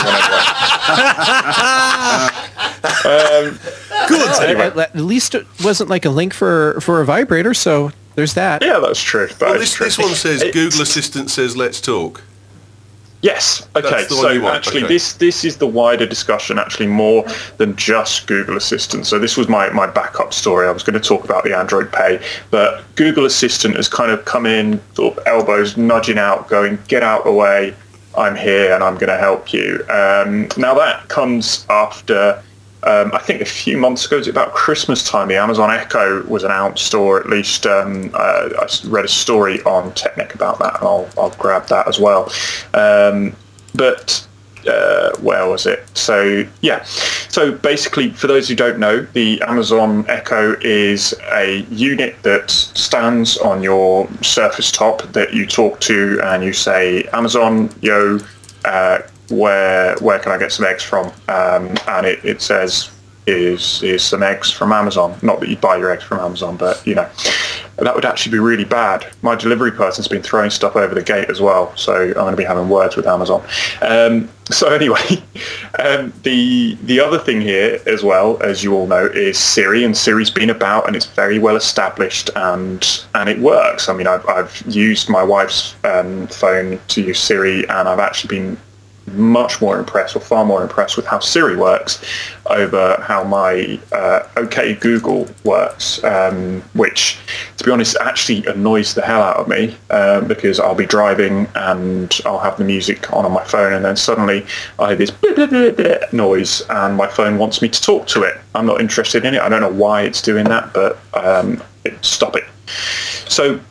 one. um, Good. Anyway. At, at least it wasn't like a link for, for a vibrator, so there's that. yeah, that's true. That Well, is this true. this one says It's- Google Assistant says let's talk. Yes. Okay. That's the one you So want, actually, okay. this this is the wider discussion. Actually, more than just Google Assistant. So this was my my backup story. I was going to talk about the Android Pay, but Google Assistant has kind of come in, sort of elbows nudging out, going, "Get out of the way. I'm here, and I'm going to help you." Um, now that comes after. Um, I think a few months ago, it was about Christmas time, the Amazon Echo was announced, or at least um, uh, I read a story on Technic about that, and I'll, I'll grab that as well. Um, but uh, where was it? So, yeah. So basically, for those who don't know, the Amazon Echo is a unit that stands on your Surface top that you talk to and you say, Amazon, yo, uh, where where can I get some eggs from? Um, and it, it says, is is some eggs from Amazon. Not that you buy your eggs from Amazon, but, you know, that would actually be really bad. My delivery person's been throwing stuff over the gate as well, so I'm going to be having words with Amazon. Um, so anyway, um, the the other thing here as well, as you all know, is Siri, and Siri's been about and it's very well established and and it works. I mean, I've, I've used my wife's um, phone to use Siri, and I've actually been much more impressed, or far more impressed, with how Siri works over how my uh, OK Google works, um, which, to be honest, actually annoys the hell out of me um, because I'll be driving and I'll have the music on on my phone, and then suddenly I hear this blah, blah, blah, blah noise, and my phone wants me to talk to it. I'm not interested in it. I don't know why it's doing that, but um, it, stop it. So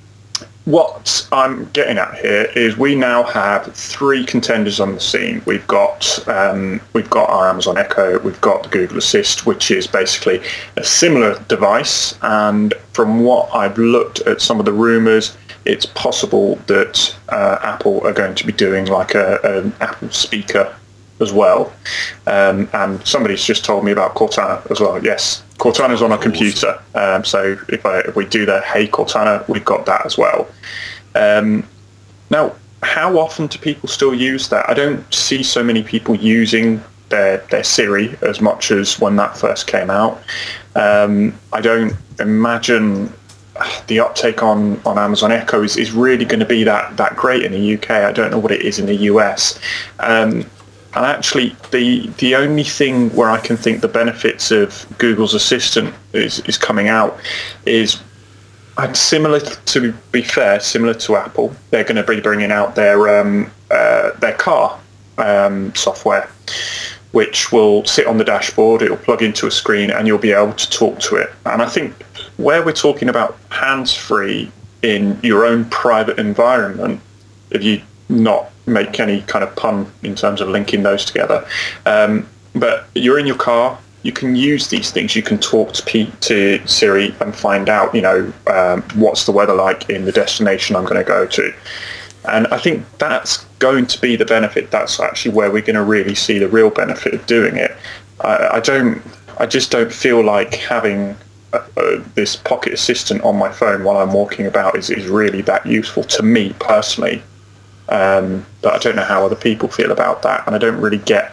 what I'm getting at here is we now have three contenders on the scene. We've got um, we've got our Amazon Echo, we've got the Google Assist, which is basically a similar device. And from what I've looked at some of the rumours, it's possible that uh, Apple are going to be doing like a, an Apple speaker as well. Um, and somebody's just told me about Cortana as well. Yes, Cortana's on a computer. Um, so if, I, if we do the Hey Cortana, we've got that as well. Um, now, how often do people still use that? I don't see so many people using their, their Siri as much as when that first came out. Um, I don't imagine the uptake on, on Amazon Echo is, is really going to be that, that great in the U K. I don't know what it is in the U S. Um, And actually, the the only thing where I can think the benefits of Google's Assistant is, is coming out is, and similar to be fair, similar to Apple, they're going to be bringing out their um, uh, their car um, software, which will sit on the dashboard. It'll plug into a screen, and you'll be able to talk to it. And I think where we're talking about hands-free in your own private environment, if you not make any kind of pun in terms of linking those together. Um, but you're in your car, you can use these things. You can talk to Pete, to Siri, and find out, you know, um, what's the weather like in the destination I'm going to go to. And I think that's going to be the benefit. That's actually where we're going to really see the real benefit of doing it. I, I don't, I just don't feel like having uh, uh, this Pocket Assistant on my phone while I'm walking about is, is really that useful to me personally. Um, but I don't know how other people feel about that, and I don't really get.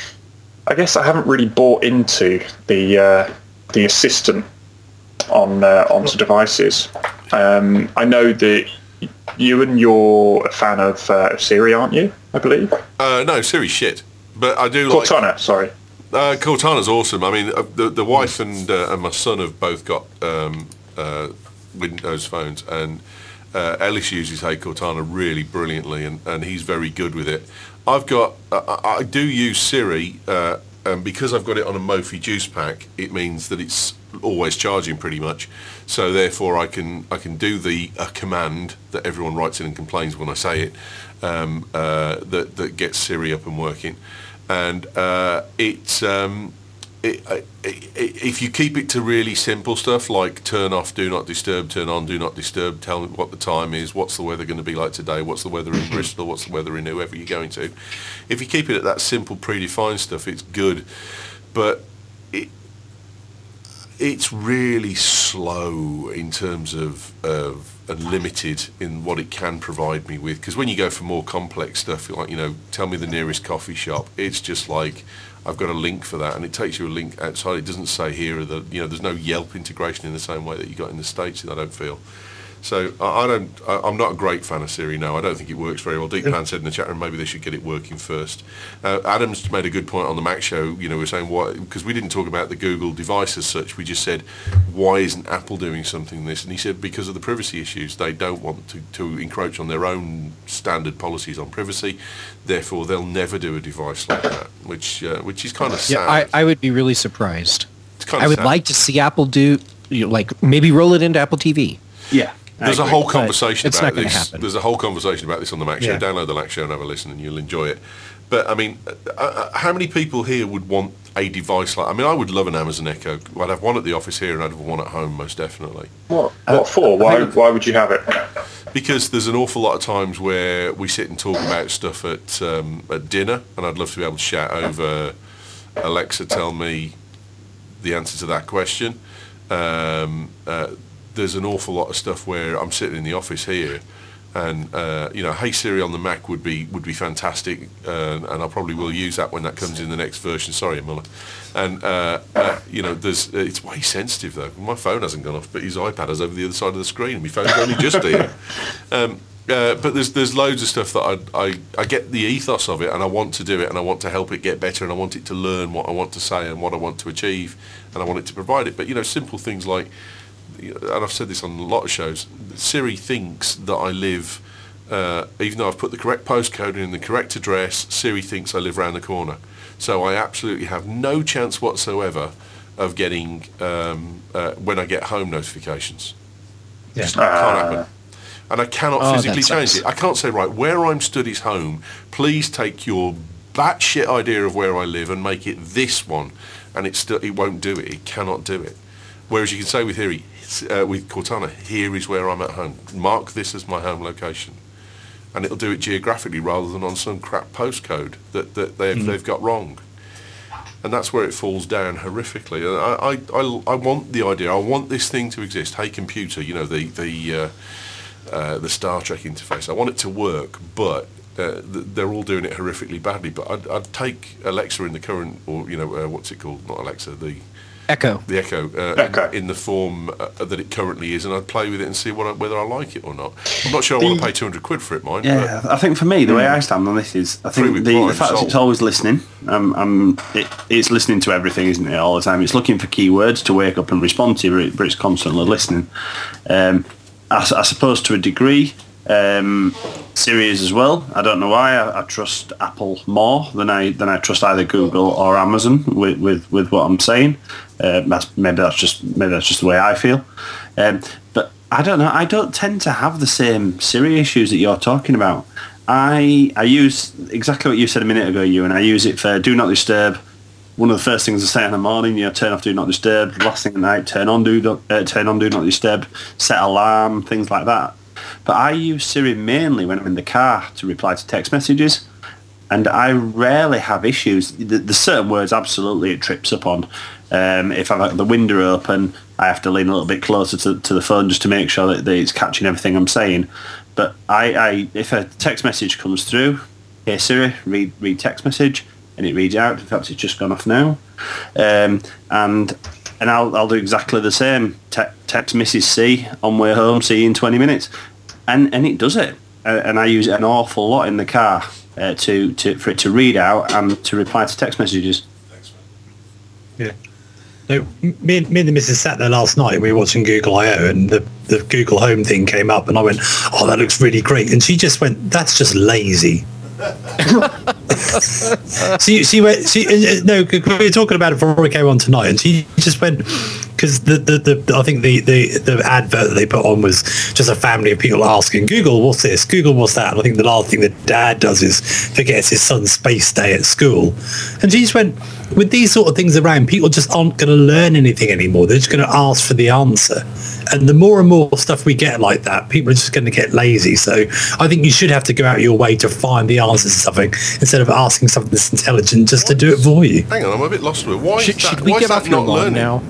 I guess I haven't really bought into the uh, the assistant on uh, onto devices. Um, I know that you and you're a fan of uh, Siri, aren't you? I believe. Uh, no, Siri's shit. But I do like Cortana, sorry. Uh, Cortana's awesome. I mean, uh, the the wife and uh, and my son have both got um, uh, Windows phones, and uh, Ellis uses Hey Cortana really brilliantly, and, and he's very good with it. I've got, uh, I I do use Siri, uh, and because I've got it on a Mophie juice pack, it means that it's always charging pretty much. So therefore, I can I can do the a command that everyone writes in and complains when I say it, um, uh, that that gets Siri up and working. And uh, it, um, it, it, it, if you keep it to really simple stuff like turn off, do not disturb, turn on, do not disturb, tell me what the time is, what's the weather going to be like today, what's the weather in Bristol, what's the weather in whoever you're going to. If you keep it at that simple predefined stuff, it's good. But it, it's really slow in terms of, of and limited in what it can provide me with, because when you go for more complex stuff, like, you know, tell me the nearest coffee shop, it's just like I've got a link for that, and it takes you a link outside. It doesn't say here are the, you know, there's no Yelp integration in the same way that you got in the States, I don't feel. So I, I don't, I, I'm not a great fan of Siri, no. I don't think it works very well. Deep Pan said in the chat room maybe they should get it working first. Uh, Adam's made a good point on the Mac show. You know, we we're saying why, because we didn't talk about the Google device as such. We just said, why isn't Apple doing something this? And he said because of the privacy issues. They don't want to, to encroach on their own standard policies on privacy. Therefore, they'll never do a device like that, which uh, which is kind of sad. Yeah, I, I would be really surprised. It's kind I of would sad. like to see Apple do, you know, like, maybe roll it into Apple T V. Yeah. There's a whole conversation it's about not gonna this. happen. There's a whole conversation about this on the Mac Show. Yeah. Download the Mac Show and have a listen, and you'll enjoy it. But I mean, uh, uh, how many people here would want a device like? I mean, I would love an Amazon Echo. I'd have one at the office here, and I'd have one at home, most definitely. What? What for? Why? Why would you have it? Because there's an awful lot of times where we sit and talk about stuff at um, at dinner, and I'd love to be able to shout over, Alexa, tell me the answer to that question. Um, uh, there's an awful lot of stuff where I'm sitting in the office here, and uh, you know, Hey Siri on the Mac would be would be fantastic, uh, and I probably will use that when that comes in the next version. Sorry, Muller. And uh, uh, you know, there's it's way sensitive though. My phone hasn't gone off, but his iPad is over the other side of the screen, and my phone's only just here. Um, uh, but there's there's loads of stuff that I, I I get the ethos of it, and I want to do it, and I want to help it get better, and I want it to learn what I want to say and what I want to achieve, and I want it to provide it. But you know, simple things like, and I've said this on a lot of shows, Siri thinks that I live, uh, even though I've put the correct postcode in the correct address, Siri thinks I live around the corner. So I absolutely have no chance whatsoever of getting, um, uh, when I get home, notifications. Yeah. Just can't happen. And I cannot Oh, physically that change sucks. it. I can't say, right, where I'm stood is home. Please take your batshit idea of where I live and make it this one. And it, still, it won't do it. It cannot do it. Whereas you can say with Siri, Uh, with Cortana, here is where I'm at home. Mark this as my home location, and it'll do it geographically rather than on some crap postcode that, that they've mm. they've got wrong. And that's where it falls down horrifically. And I, I, I, I want the idea. I want this thing to exist. Hey computer, you know, the the uh, uh, the Star Trek interface. I want it to work, but uh, they're all doing it horrifically badly. But I'd, I'd take Alexa in the current, or you know, uh, what's it called? Not Alexa, the Echo. The Echo, uh, Echo. In, in the form uh, that it currently is, and I'd play with it and see what I, whether I like it or not. I'm not sure I want to pay two hundred quid for it, mind. Yeah, I think for me, the way I stand on this is, I Free think with the, Prime, the fact that sold. it's always listening, um, um, it, it's listening to everything, isn't it, all the time? It's looking for keywords to wake up and respond to, but, it, but it's constantly listening. Um, I, I suppose to a degree, um, Siri is as well. I don't know why. I, I trust Apple more than I than I trust either Google or Amazon with with, with what I'm saying. Uh, that's, maybe that's just maybe that's just the way I feel. Um, but I don't know. I don't tend to have the same Siri issues that you're talking about. I I use exactly what you said a minute ago, you, and I use it for do not disturb. One of the first things I say in the morning, you know, turn off do not disturb. Last thing at night, turn on do not uh, turn on do not disturb. Set alarm, things like that. But I use Siri mainly when I'm in the car to reply to text messages, and I rarely have issues. There's certain words absolutely it trips up on. Um, if I've got the window open, I have to lean a little bit closer to, to the phone just to make sure that, that it's catching everything I'm saying. But I, I, if a text message comes through, hey Siri, read read text message, and it reads out. In fact, it's just gone off now. Um, and and I'll I'll do exactly the same. Te- text Missus C on way home. See you in twenty minutes, and and it does it. Uh, and I use it an awful lot in the car. uh, to, to for it to read out and to reply to text messages. Thanks, man. Yeah. No, me, and- me and the missus sat there last night and we were watching Google I O and the, the Google Home thing came up and I went, oh, that looks really great. And she just went, that's just lazy. she she went she uh, no we were talking about it before we came on tonight and she just went because the, the the I think the, the the advert that they put on was just a family of people asking Google what's this, Google what's that, and I think the last thing that dad does is forgets his son's space day at school. And she just went, with these sort of things around, people just aren't going to learn anything anymore. They're just going to ask for the answer. And the more and more stuff we get like that, people are just going to get lazy. So I think you should have to go out your way to find the answers to something instead of asking something that's intelligent just to do it for you. Hang on, I'm a bit lost with it. Why Should, is that, should we why is get that off your not lawn learning? now?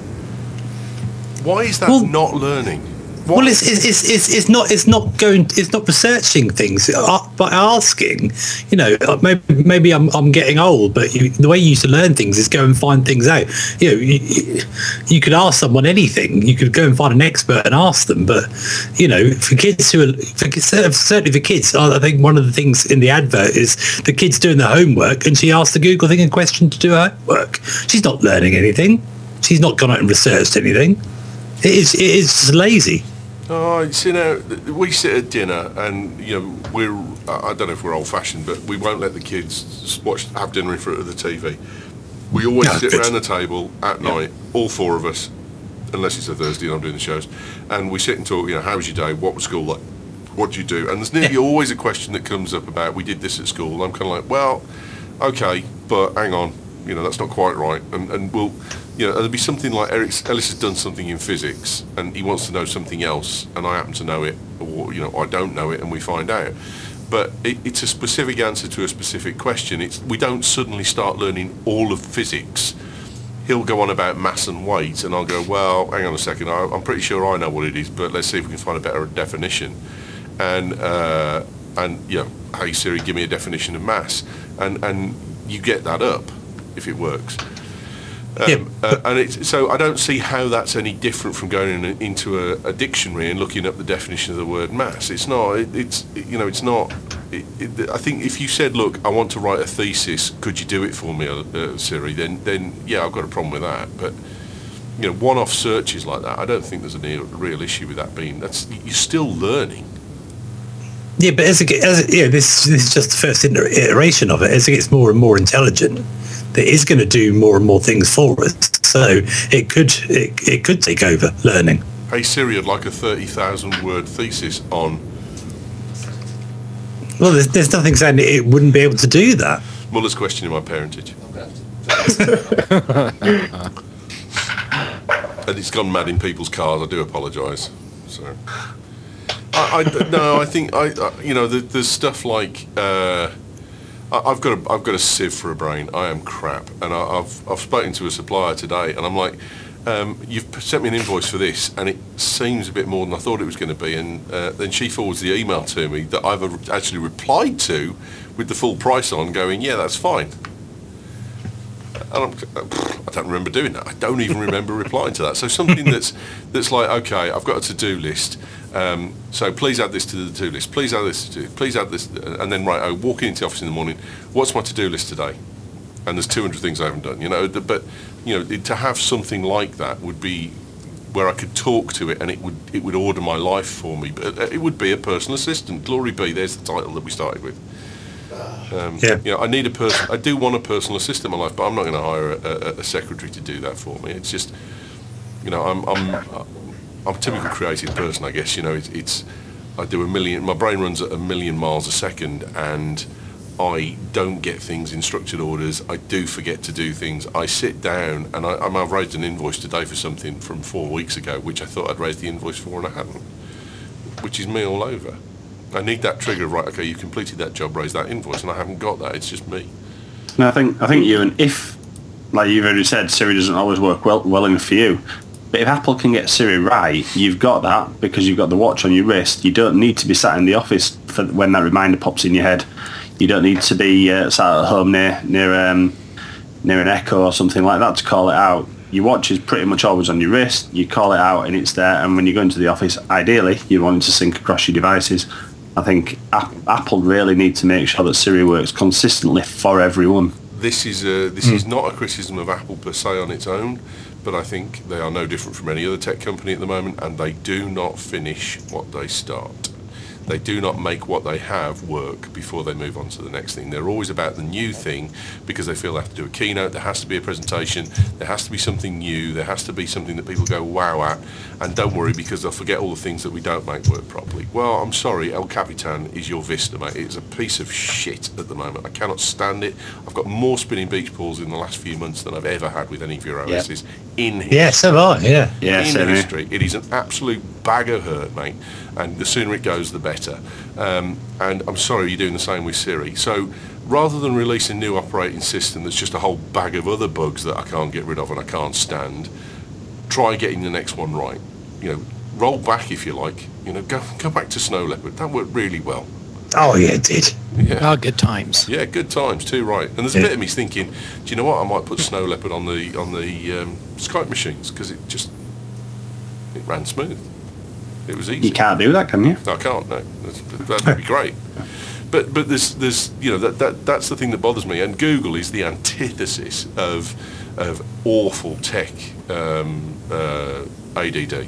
Why is that Well- not learning? Why? Well, it's, it's it's it's it's not it's not going it's not researching things uh, by asking. You know, uh, maybe maybe I'm I'm getting old, but you, the way you used to learn things is go and find things out. You know, you, you could ask someone anything. You could go and find an expert and ask them. But you know, for kids who are for, kids- certainly for kids, I think one of the things in the advert is the kids doing the homework, and she asked the Google thing a question to do her homework. She's not learning anything. She's not gone out and researched anything. It is it is just lazy. Oh, you know, we sit at dinner and, you know, we're, I don't know if we're old-fashioned, but we won't let the kids watch, have dinner in front of the T V. We always No, sit good. around the table at night, all four of us, unless it's a Thursday and I'm doing the shows, and we sit and talk, you know, how was your day? What was school like? What did you do? And there's nearly always a question that comes up about, we did this at school. And I'm kind of like, well, okay, but hang on, you know, that's not quite right. And, and we'll... You know, there'll be something like Eric Ellis has done something in physics and he wants to know something else and I happen to know it, or, you know, I don't know it and we find out. But it, it's a specific answer to a specific question. It's we don't suddenly start learning all of physics. He'll go on about mass and weight and I'll go, well, hang on a second, I, I'm pretty sure I know what it is, but let's see if we can find a better definition. And, uh, and you know, hey Siri, give me a definition of mass. And, and you get that up if it works. Um, Yeah, uh, and it's, so I don't see how that's any different from going in, into a, a dictionary and looking up the definition of the word mass. It's not. It, it's you know. It's not. It, it, I think if you said, "Look, I want to write a thesis. Could you do it for me, uh, Siri?" Then, then yeah, I've got a problem with that. But you know, one-off searches like that, I don't think there's a real, real issue with that being. That's you're still learning. Yeah, but as it, get- as it, yeah, this, this is just the first iter- iteration of it. As it gets more and more intelligent, it is going to do more and more things for us. So it could it, it could take over learning. Hey Siri, I'd like a thirty thousand word thesis on Well, there's, there's nothing saying that it wouldn't be able to do that. Muller's questioning my parentage. And it's gone mad in people's cars. I do apologise. So, I, I no, I think I, I you know, the, there's stuff like uh, I, I've got a I've got a sieve for a brain. I am crap, and I, I've I've spoken to a supplier today, and I'm like, um, you've sent me an invoice for this, and it seems a bit more than I thought it was going to be, and uh, then she forwards the email to me that I've actually replied to with the full price on, going, yeah, that's fine. And I'm, I don't remember doing that. I don't even remember replying to that. So something that's that's like, okay, I've got a to-do list. Um, so please add this to the to-do list. Please add this to please add this, and then right, I walk into the office in the morning. What's my to-do list today? And there's two hundred things I haven't done. You know, but you know, to have something like that would be where I could talk to it, and it would it would order my life for me. But it would be a personal assistant. Glory be. There's the title that we started with. Um, Yeah. You know, I need a person. I do want a personal assistant in my life, but I'm not going to hire a, a, a secretary to do that for me. It's just, you know, I'm I'm I'm a typical creative person, I guess. You know, it's, it's I do a million. My brain runs at a million miles a second, and I don't get things in structured orders. I do forget to do things. I sit down, and I, I've raised an invoice today for something from four weeks ago, which I thought I'd raised the invoice for, and I hadn't. Which is me all over. I need that trigger, right? Okay, you completed that job, raise that invoice, and I haven't got that. It's just me. No, I think I think you and if, like you've already said, Siri doesn't always work well well enough for you. But if Apple can get Siri right, you've got that because you've got the watch on your wrist. You don't need to be sat in the office for when that reminder pops in your head. You don't need to be uh, sat at home near near um, near an Echo or something like that to call it out. Your watch is pretty much always on your wrist. You call it out and it's there. And when you go into the office, ideally, you want it to sync across your devices. I think Ap- Apple really need to make sure that Siri works consistently for everyone. This is a, this mm. is not a criticism of Apple per se on its own, but I think they are no different from any other tech company at the moment, and they do not finish what they start. They do not make what they have work before they move on to the next thing. They're always about the new thing because they feel they have to do a keynote, there has to be a presentation, there has to be something new, there has to be something that people go wow at, and don't worry because they'll forget all the things that we don't make work properly. Well, I'm sorry, El Capitan is your Vista, mate. It's a piece of shit at the moment. I cannot stand it. I've got more spinning beach balls in the last few months than I've ever had with any of your O Ss yep. in history. Yeah, so have I, yeah. yeah in history. It is an absolute bag of hurt, mate. And the sooner it goes, the better. Um, and I'm sorry, you're doing the same with Siri. So rather than release a new operating system that's just a whole bag of other bugs that I can't get rid of and I can't stand, try getting the next one right. You know, roll back if you like. You know, go go back to Snow Leopard. That worked really well. Oh yeah, it did. Yeah. Oh, good times. Yeah, good times too. Right. And there's a yeah. bit of me thinking, do you know what? I might put Snow Leopard on the on the um, Skype machines because it just it ran smooth. It was easy. You can't do that, can you? No, I can't. No, That's, that would be great. But but there's there's you know that, that that's the thing that bothers me. And Google is the antithesis of of awful tech um, uh, A D D.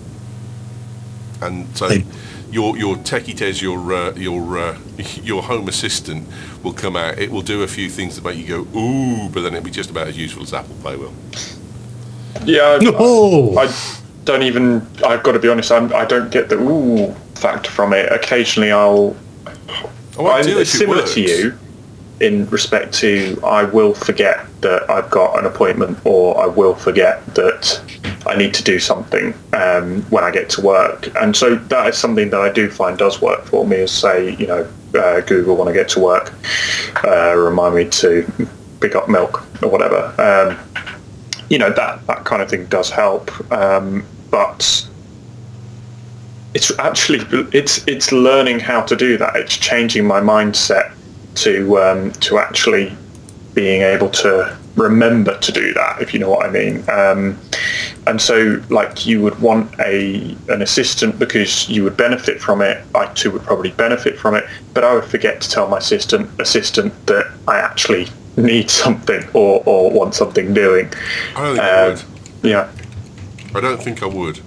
And so Hey. your your techie Tez, your uh, your uh, your home assistant will come out. It will do a few things that make you go ooh, but then it'll be just about as useful as Apple Pay will. Yeah. No. I, I don't even. I've got to be honest. I'm, I don't get the ooh factor from it. Occasionally, I'll. Oh, I do I'm if it similar works. to you in respect to I will forget that I've got an appointment, or I will forget that I need to do something um, when I get to work. And so that is something that I do find does work for me. Is say, you know, uh, Google when I get to work, uh, remind me to pick up milk or whatever. Um, you know, that that kind of thing does help. Um, but it's actually it's it's learning how to do that. It's changing my mindset to um, to actually being able to remember to do that, if you know what I mean. Um, and so, like, you would want a an assistant because you would benefit from it. I too would probably benefit from it, but I would forget to tell my assistant assistant that I actually need something or, or want something doing. I don't think I Um, would. yeah. I don't think I would.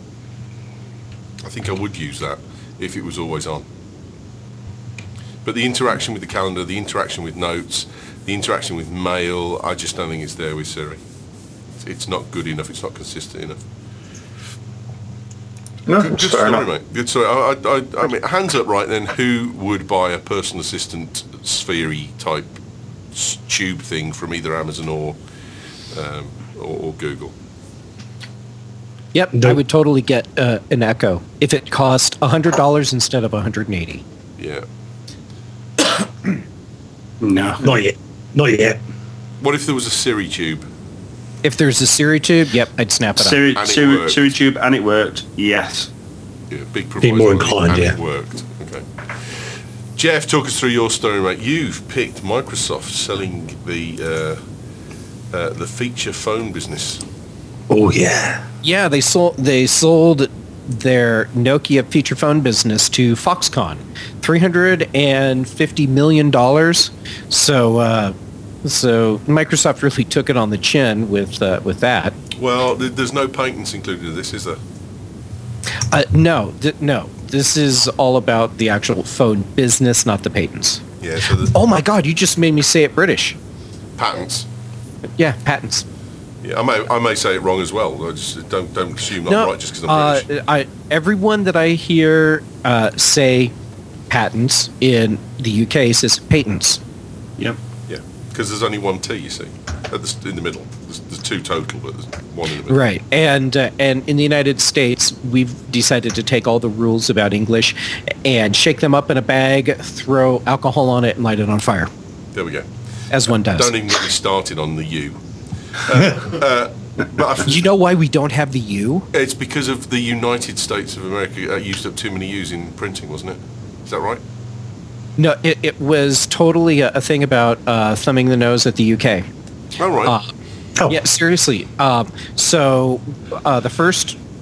I think I would use that if it was always on. But the interaction with the calendar, the interaction with notes, the interaction with mail, I just don't think it's there with Siri. It's- It's not good enough. It's not consistent enough. No, Good, that's good fair story, enough. mate. Good story. I, I, I, I mean, hands up, right then. Who would buy a personal assistant sphere-y type s- tube thing from either Amazon or um, or, or Google? Yep, No. I would totally get uh, an Echo if it cost one hundred dollars instead of one hundred eighty dollars. Yeah. No. Not yet. Not yet. What if there was a Siri tube? If there's a Siri tube, yep, I'd snap it up. Siri, And it Siri, worked. Siri Tube, and it worked. Yes. Yeah, big Be proviso. more and inclined, it yeah. worked. Okay. Jeff, talk us through your story, mate. You've picked Microsoft selling the uh, uh, the feature phone business. Oh yeah. Yeah, they sold they sold their Nokia feature phone business to Foxconn, three hundred fifty million dollars. So uh, so Microsoft really took it on the chin with uh, with that. Well, th- there's no patents included in this, is there? Uh, no, th- no. This is all about the actual phone business, not the patents. Yeah, so there's Oh my God, you just made me say it British. patents. Yeah, patents. Yeah, I may I may say it wrong as well. I just don't don't assume I'm No, right just because I'm uh, British. I, everyone that I hear uh, say patents in the U K says patents. Yep. Yeah, because there's only one T, you see, at the, in the middle. There's, there's two total, but there's one in the middle. Right, and uh, and in the United States, we've decided to take all the rules about English and shake them up in a bag, throw alcohol on it, and light it on fire, There we go. as one does. Don't even get me started on the U. Uh, uh, but I, You know why we don't have the U? it's because of the United States of America uh, used up too many U's in printing, wasn't it? Is that right? No, it, it was totally a, a thing about uh, thumbing the nose at the U K. Oh, right. Uh, Oh. Yeah, seriously. Um, so uh, the first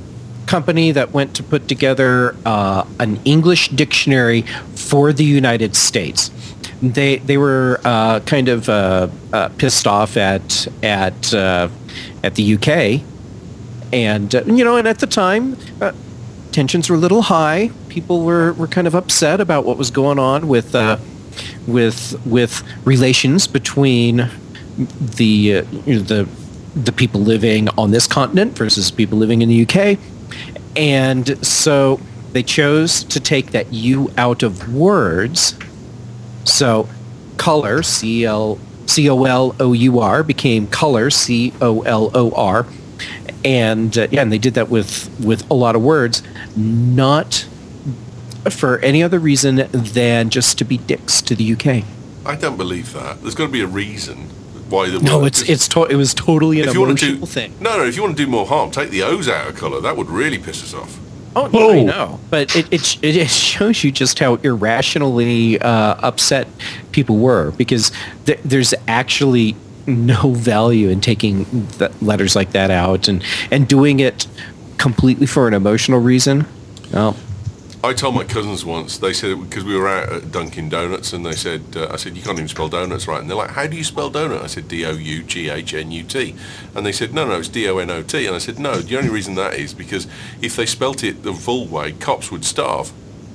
company that went to put together uh, an English dictionary for the United States. They they were uh, kind of uh, uh, pissed off at at uh, at the U K, and uh, you know, and at the time, uh, tensions were a little high. People were, were kind of upset about what was going on with uh, with with relations between the uh, you know, the the people living on this continent versus people living in the U K, and so they chose to take that U out of words. So color, C L C O L O U R, became color, C O L O R. And uh, yeah, and they did that with, with a lot of words, not for any other reason than just to be dicks to the U K. I don't believe that. There's got to be a reason why the No, word it's is- it's to- it was totally an if you want to emotional do thing. no, no. If you want to do more harm, take the O's out of colour. That would really piss us off. Oh, no, I know, but it, it sh- it shows you just how irrationally uh, upset people were, because th- there's actually no value in taking th- letters like that out and, and doing it completely for an emotional reason. Well, I told my cousins once, they said, because we were out at Dunkin' Donuts, and they said, uh, I said, you can't even spell donuts right. And they're like, how do you spell donut? I said, D O U G H N U T. And they said, no, no, it's D O N O T. And I said, no, the only reason that is because if they spelt it the full way, cops would starve.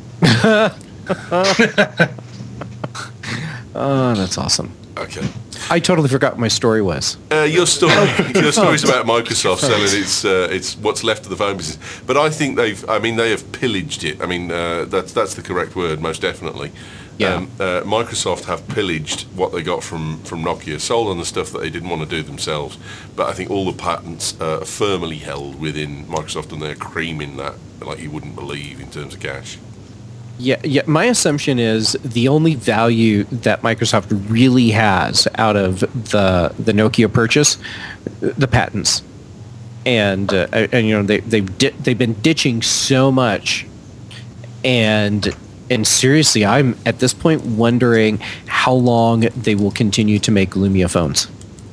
oh, that's awesome. Okay. I totally forgot what my story was. Uh, your story, your story's about Microsoft selling its uh, its what's left of the phone business, but I think they've, I mean, they have pillaged it. I mean, uh, that's that's the correct word, most definitely. Yeah. Um, uh, Microsoft have pillaged what they got from from Nokia, sold on the stuff that they didn't want to do themselves. But I think all the patents uh, are firmly held within Microsoft, and they're creaming that like you wouldn't believe in terms of cash. Yeah, yeah. My assumption is the only value that Microsoft really has out of the the Nokia purchase, the patents, and uh, and you know they they've di- they've been ditching so much, and and seriously, I'm at this point wondering how long they will continue to make Lumia phones.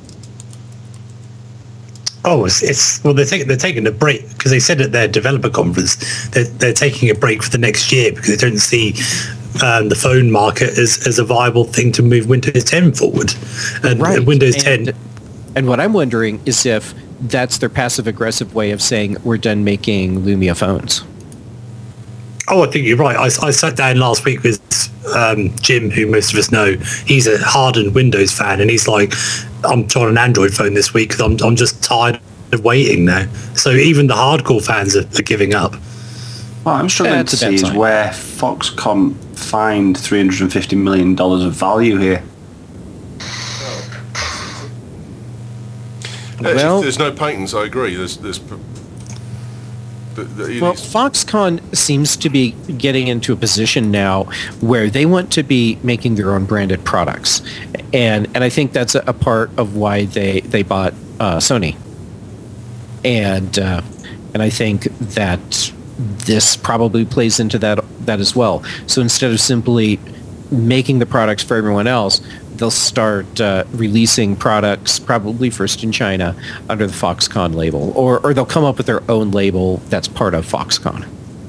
Oh, it's, it's well, they're taking they're taking a break because they said at their developer conference they're, they're taking a break for the next year because they don't see um, the phone market as, as a viable thing to move Windows ten forward, and, and Windows and, ten. And what I'm wondering is if that's their passive aggressive way of saying we're done making Lumia phones. Oh, I think you're right. I, I sat down last week with um, Jim, who most of us know. He's a hardened Windows fan, and he's like, I'm trying an Android phone this week because I'm, I'm just tired of waiting now. So even the hardcore fans are, are giving up. What I'm struggling That's to a bad see is sign. where Foxconn find three hundred fifty million dollars of value here. Actually, Well- there's no patents. I agree. There's there's. p- the- the- it Well, is- Foxconn seems to be getting into a position now where they want to be making their own branded products, and and I think that's a, a part of why they they bought uh, Sony, and uh, and I think that this probably plays into that that as well. So instead of simply making the products for everyone else, they'll start uh, releasing products probably first in China under the Foxconn label, or, or they'll come up with their own label that's part of Foxconn.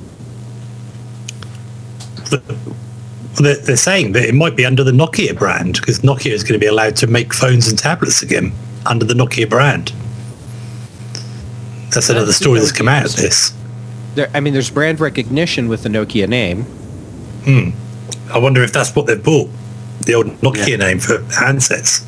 They're, they're saying that it might be under the Nokia brand because Nokia is going to be allowed to make phones and tablets again under the Nokia brand. That's another story that's come out of this. There, I mean, there's brand recognition with the Nokia name. I wonder if that's what they've bought, the old Nokia Yeah. name for handsets.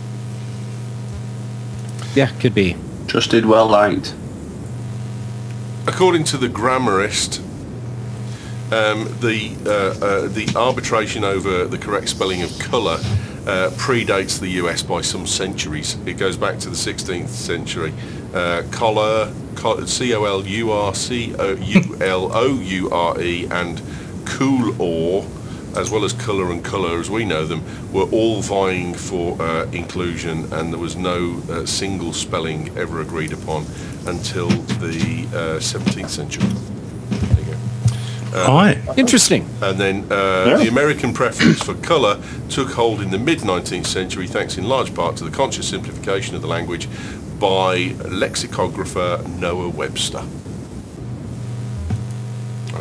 Yeah, could be. Trusted, well liked. According to the Grammarist, um, the uh, uh, the arbitration over the correct spelling of colour uh, predates the U S by some centuries. It goes back to the sixteenth century. Uh, collar, co- C O L U R C O U L O U R E, and cool or, as well as colour and colour as we know them, were all vying for uh, inclusion, and there was no uh, single spelling ever agreed upon until the uh, seventeenth century. There you go. Right. Interesting. And then uh, the American preference for colour took hold in the mid-nineteenth century, thanks in large part to the conscious simplification of the language by lexicographer Noah Webster.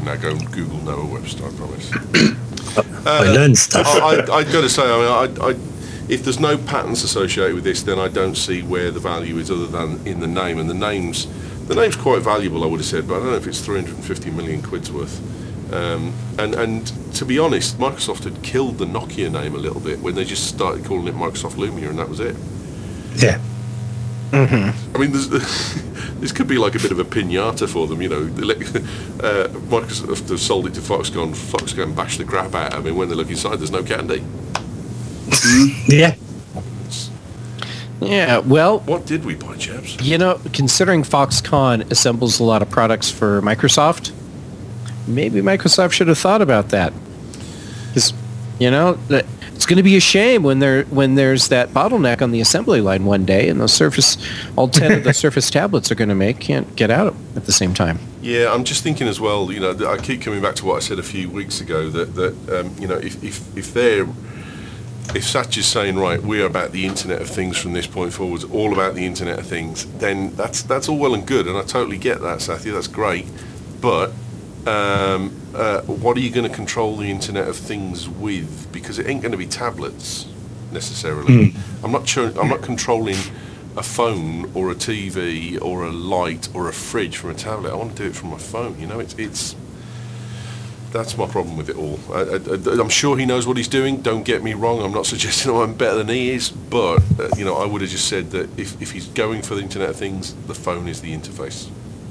now go and Google Noah Webster, I promise. I learned stuff. I, I, I've got to say, I mean, I, I, if there's no patents associated with this, then I don't see where the value is other than in the name. And the name's the name's quite valuable, I would have said, but I don't know if it's three hundred fifty million quid's worth. Um, and and to be honest, Microsoft had killed the Nokia name a little bit when they just started calling it Microsoft Lumia, and that was it. Yeah. I mean, there's, this could be like a bit of a piñata for them, you know. Uh, Microsoft have sold it to Foxconn. Foxconn bash the crap out of it. When they look inside, there's no candy. Yeah. Yeah, well, What did we buy, chaps? you know, considering Foxconn assembles a lot of products for Microsoft, maybe Microsoft should have thought about that. Because, you know, that- it's going to be a shame when there when there's that bottleneck on the assembly line one day, and those Surface, all ten of the Surface tablets are going to make can't get out at the same time. Yeah, I'm just thinking as well, you know, that I keep coming back to what I said a few weeks ago, that, that um, you know, if, if, if they're, if Satya's saying, right, we're about the Internet of Things from this point forwards, all about the Internet of Things, then that's that's all well and good, and I totally get that, Satya, that's great, but um, uh, what are you going to control the Internet of Things with? Because it ain't going to be tablets, necessarily. Mm. I'm not sure, I'm not controlling a phone or a T V or a light or a fridge from a tablet. I want to do it from my phone. You know, it's it's. That's my problem with it all. I, I, I'm sure he knows what he's doing. Don't get me wrong. I'm not suggesting I'm better than he is, but uh, you know, I would have just said that if if he's going for the Internet of Things, the phone is the interface.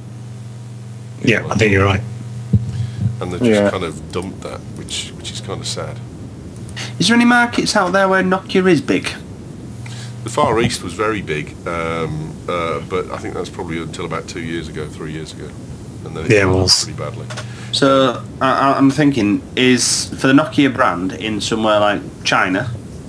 Yeah, I think you're right. And they've just Yeah. kind of dumped that, which which is kind of sad. Is there any markets out there where Nokia is big? The Far East was very big, um, uh, but I think that's probably until about two years ago, three years ago, and then it Yeah, it fell off was. pretty badly. So I, I'm thinking, is for the Nokia brand in somewhere like China,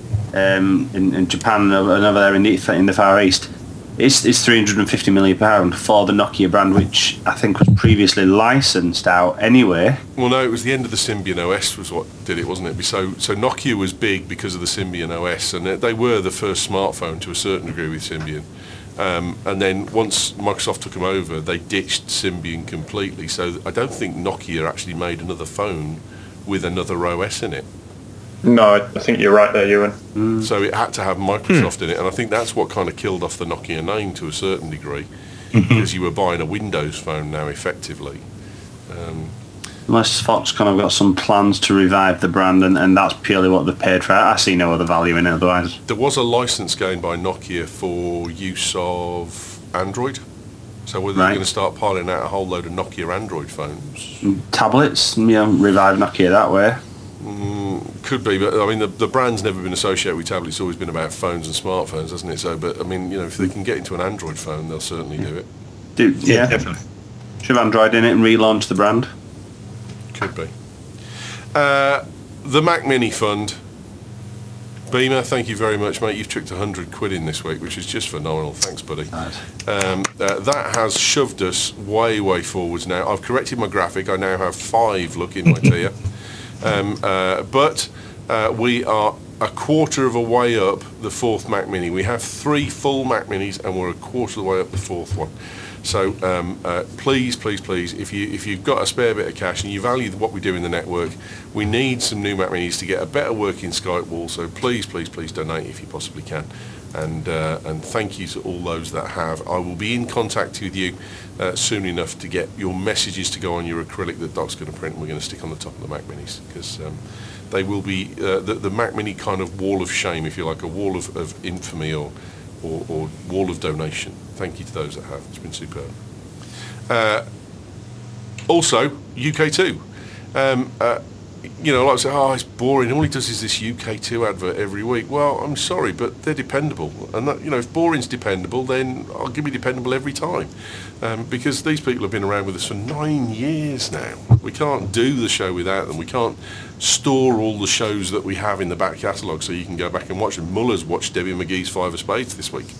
um, in, in Japan and over, and over there in the in the Far East, it's, it's three hundred fifty million pound for the Nokia brand, which I think was previously licensed out anyway. Well, no, it was the end of the Symbian O S was what did it, wasn't it? So, so Nokia was big because of the Symbian O S, and they- they were the first smartphone to a certain degree with Symbian. Um, and then once Microsoft took them over, they ditched Symbian completely. So I don't think Nokia actually made another phone with another O S in it. No, I I think you're right there, Ewan. So it had to have Microsoft in it, and I think that's what kind of killed off the Nokia name to a certain degree, because you were buying a Windows phone now effectively. Um, Unless Foxconn have got some plans to revive the brand, and, and that's purely what they paid for it. I see no other value in it otherwise. there was a license gained by Nokia for use of Android. So whether Right. they're going to start piling out a whole load of Nokia Android phones, Tablets, you know, revive Nokia that way. could be. But I mean, the, the brand's never been associated with tablets. It's always been about phones and smartphones, hasn't it? So, but I mean, you know, if they can get into an Android phone, they'll certainly do it. Do, Yeah, yeah, definitely. should have Android in it and relaunch the brand. Could be. Uh, the Mac Mini Fund. Beamer, thank you very much, mate. You've tricked one hundred quid in this week, which is just phenomenal. Thanks, buddy. Nice. Um, uh, that has shoved us way, way forwards now. I've corrected my graphic. I now have five looking right here. Um, uh, but uh, we are a quarter of a way up the fourth Mac Mini. We have three full Mac Minis, and we're a quarter of the way up the fourth one. So um, uh, please, please, please, if you if you've got a spare bit of cash and you value what we do in the network, we need some new Mac Minis to get a better working Skype wall. So please, please, please donate if you possibly can, and uh, and thank you to all those that have. I will be in contact with you uh, soon enough to get your messages to go on your acrylic that Doc's going to print. And we're going to stick on the top of the Mac Minis because um, they will be uh, the, the Mac Mini kind of wall of shame, if you like, a wall of, of infamy or. Or, or wall of donation. Thank you to those that have. It's been superb. Uh, also, U K two. Um, uh, you know, like I say, oh, it's boring. All he does is this U K two advert every week. Well, I'm sorry, but they're dependable. And that, you know, if boring's dependable, then I'll give you dependable every time. Um, because these people have been around with us for nine years now. We can't do the show without them. We can't store all the shows that we have in the back catalogue so you can go back and watch them. Muller's watched Debbie McGee's Five of Spades this week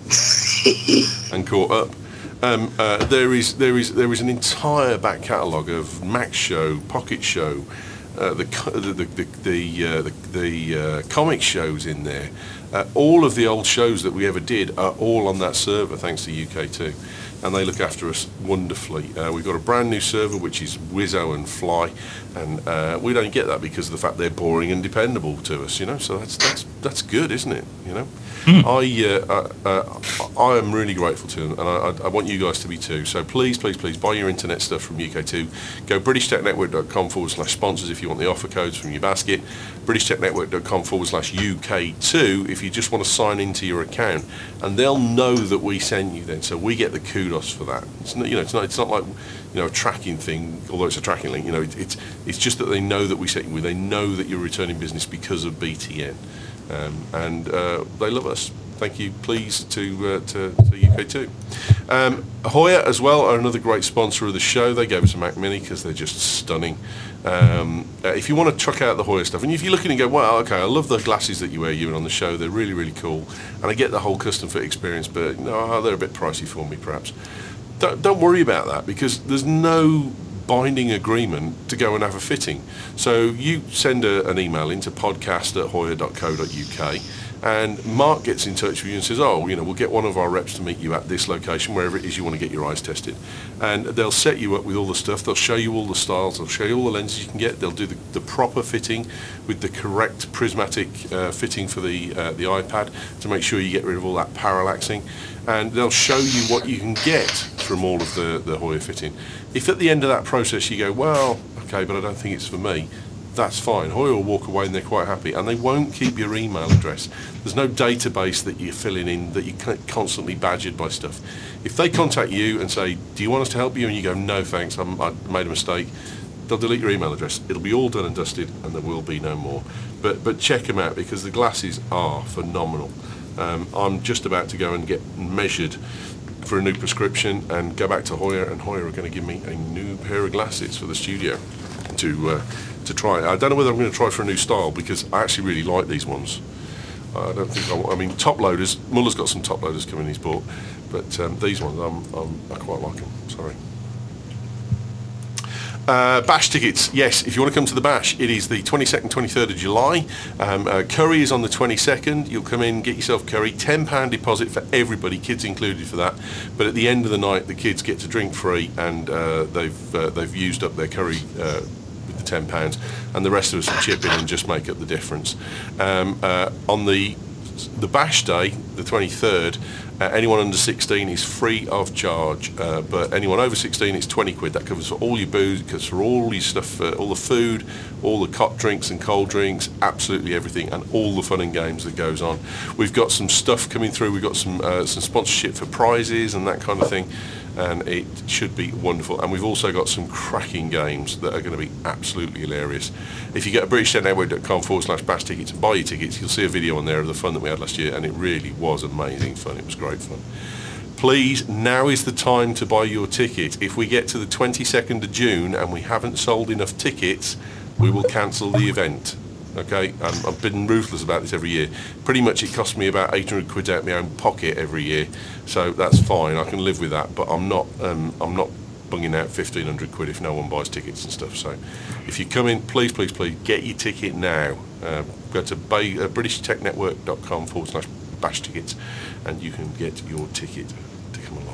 and caught up. Um, uh, there is there is there is an entire back catalogue of Mac Show, Pocket Show, uh, the, co- the the the the, uh, the, the uh, comic shows in there, Uh, all of the old shows that we ever did are all on that server, thanks to U K two. And they look after us wonderfully. Uh, we've got a brand new server which is Wizzo and Fly, and uh, we don't get that because of the fact they're boring and dependable to us, you know. So that's that's that's good, isn't it? You know, mm. I uh, uh, I am really grateful to them, and I, I want you guys to be too. So please, please, please buy your internet stuff from U K two. Go british tech network dot com forward slash sponsors if you want the offer codes from your basket. british tech network dot com forward slash U K two if you just want to sign into your account, and they'll know that we sent you then, so we get the kudos for that. It's not, you know, it's not, it's not like, you know, a tracking thing, although it's a tracking link. You know, it, it's it's just that they know that we sent you. They know that you're returning business because of B T N, um, and uh, they love us. Thank you, please, to uh, to, to U K two. Um, Hoya as well are another great sponsor of the show. They gave us a Mac Mini because they're just stunning. Um, uh, if you want to check out the Hoya stuff, and if you're looking and go, well, okay, I love the glasses that you wear, you and on the show, they're really, really cool, and I get the whole custom fit experience, but no, they're a bit pricey for me, perhaps. Don't, don't worry about that, because there's no binding agreement to go and have a fitting. So you send a, an email into podcast at hoya dot co dot U K, and Mark gets in touch with you and says, oh, you know, we'll get one of our reps to meet you at this location, wherever it is you want to get your eyes tested. And they'll set you up with all the stuff. They'll show you all the styles. They'll show you all the lenses you can get. They'll do the, the proper fitting with the correct prismatic uh, fitting for the uh, the iPad to make sure you get rid of all that parallaxing. And they'll show you what you can get from all of the, the Hoya fitting. If at the end of that process you go, well, okay, but I don't think it's for me, that's fine. Hoya will walk away and they're quite happy, and they won't keep your email address. There's no database that you're filling in that you're constantly badgered by stuff. If they contact you and say, do you want us to help you, and you go, no thanks, I'm, I made a mistake, they'll delete your email address. It'll be all done and dusted, and there will be no more. But but check them out, because the glasses are phenomenal. Um, I'm just about to go and get measured for a new prescription and go back to Hoya, and Hoya are going to give me a new pair of glasses for the studio to uh, to try. I don't know whether I'm going to try for a new style, because I actually really like these ones. I don't think I, want, I mean, top loaders. Muller's got some top loaders coming he's bought, but um, these ones I'm, I'm, I quite like them. Sorry. Uh, bash tickets, yes, if you want to come to the bash, it is the twenty-second, twenty-third of July. Um, uh, curry is on the twenty-second. You'll come in, get yourself curry, ten pounds deposit for everybody, kids included for that. But at the end of the night, the kids get to drink free, and uh, they've uh, they've used up their curry uh, with the ten pounds, and the rest of us will chip in and just make up the difference. Um, uh, on the the bash day, the twenty-third, uh, anyone under sixteen is free of charge, uh, but anyone over sixteen is twenty quid. That covers for all your booze, covers for all your stuff, uh, all the food, all the hot drinks and cold drinks, absolutely everything, and all the fun and games that goes on. We've got some stuff coming through. We've got some uh, some sponsorship for prizes and that kind of thing, and it should be wonderful. And we've also got some cracking games that are going to be absolutely hilarious. If you go to british tech network dot com forward slash bash tickets and buy your tickets, you'll see a video on there of the fun that we had last year, and it really was amazing fun. It was great fun. Please, now is the time to buy your ticket. If we get to the twenty-second of June and we haven't sold enough tickets, we will cancel the event. Okay, um, I've been ruthless about this every year. Pretty much it costs me about eight hundred quid out of my own pocket every year, so that's fine, I can live with that, but I'm not um, I'm not bunging out fifteen hundred quid if no one buys tickets and stuff. So if you come in, please, please, please, get your ticket now. Uh, go to bay, uh, british tech network dot com forward slash bash tickets, and you can get your ticket to come along.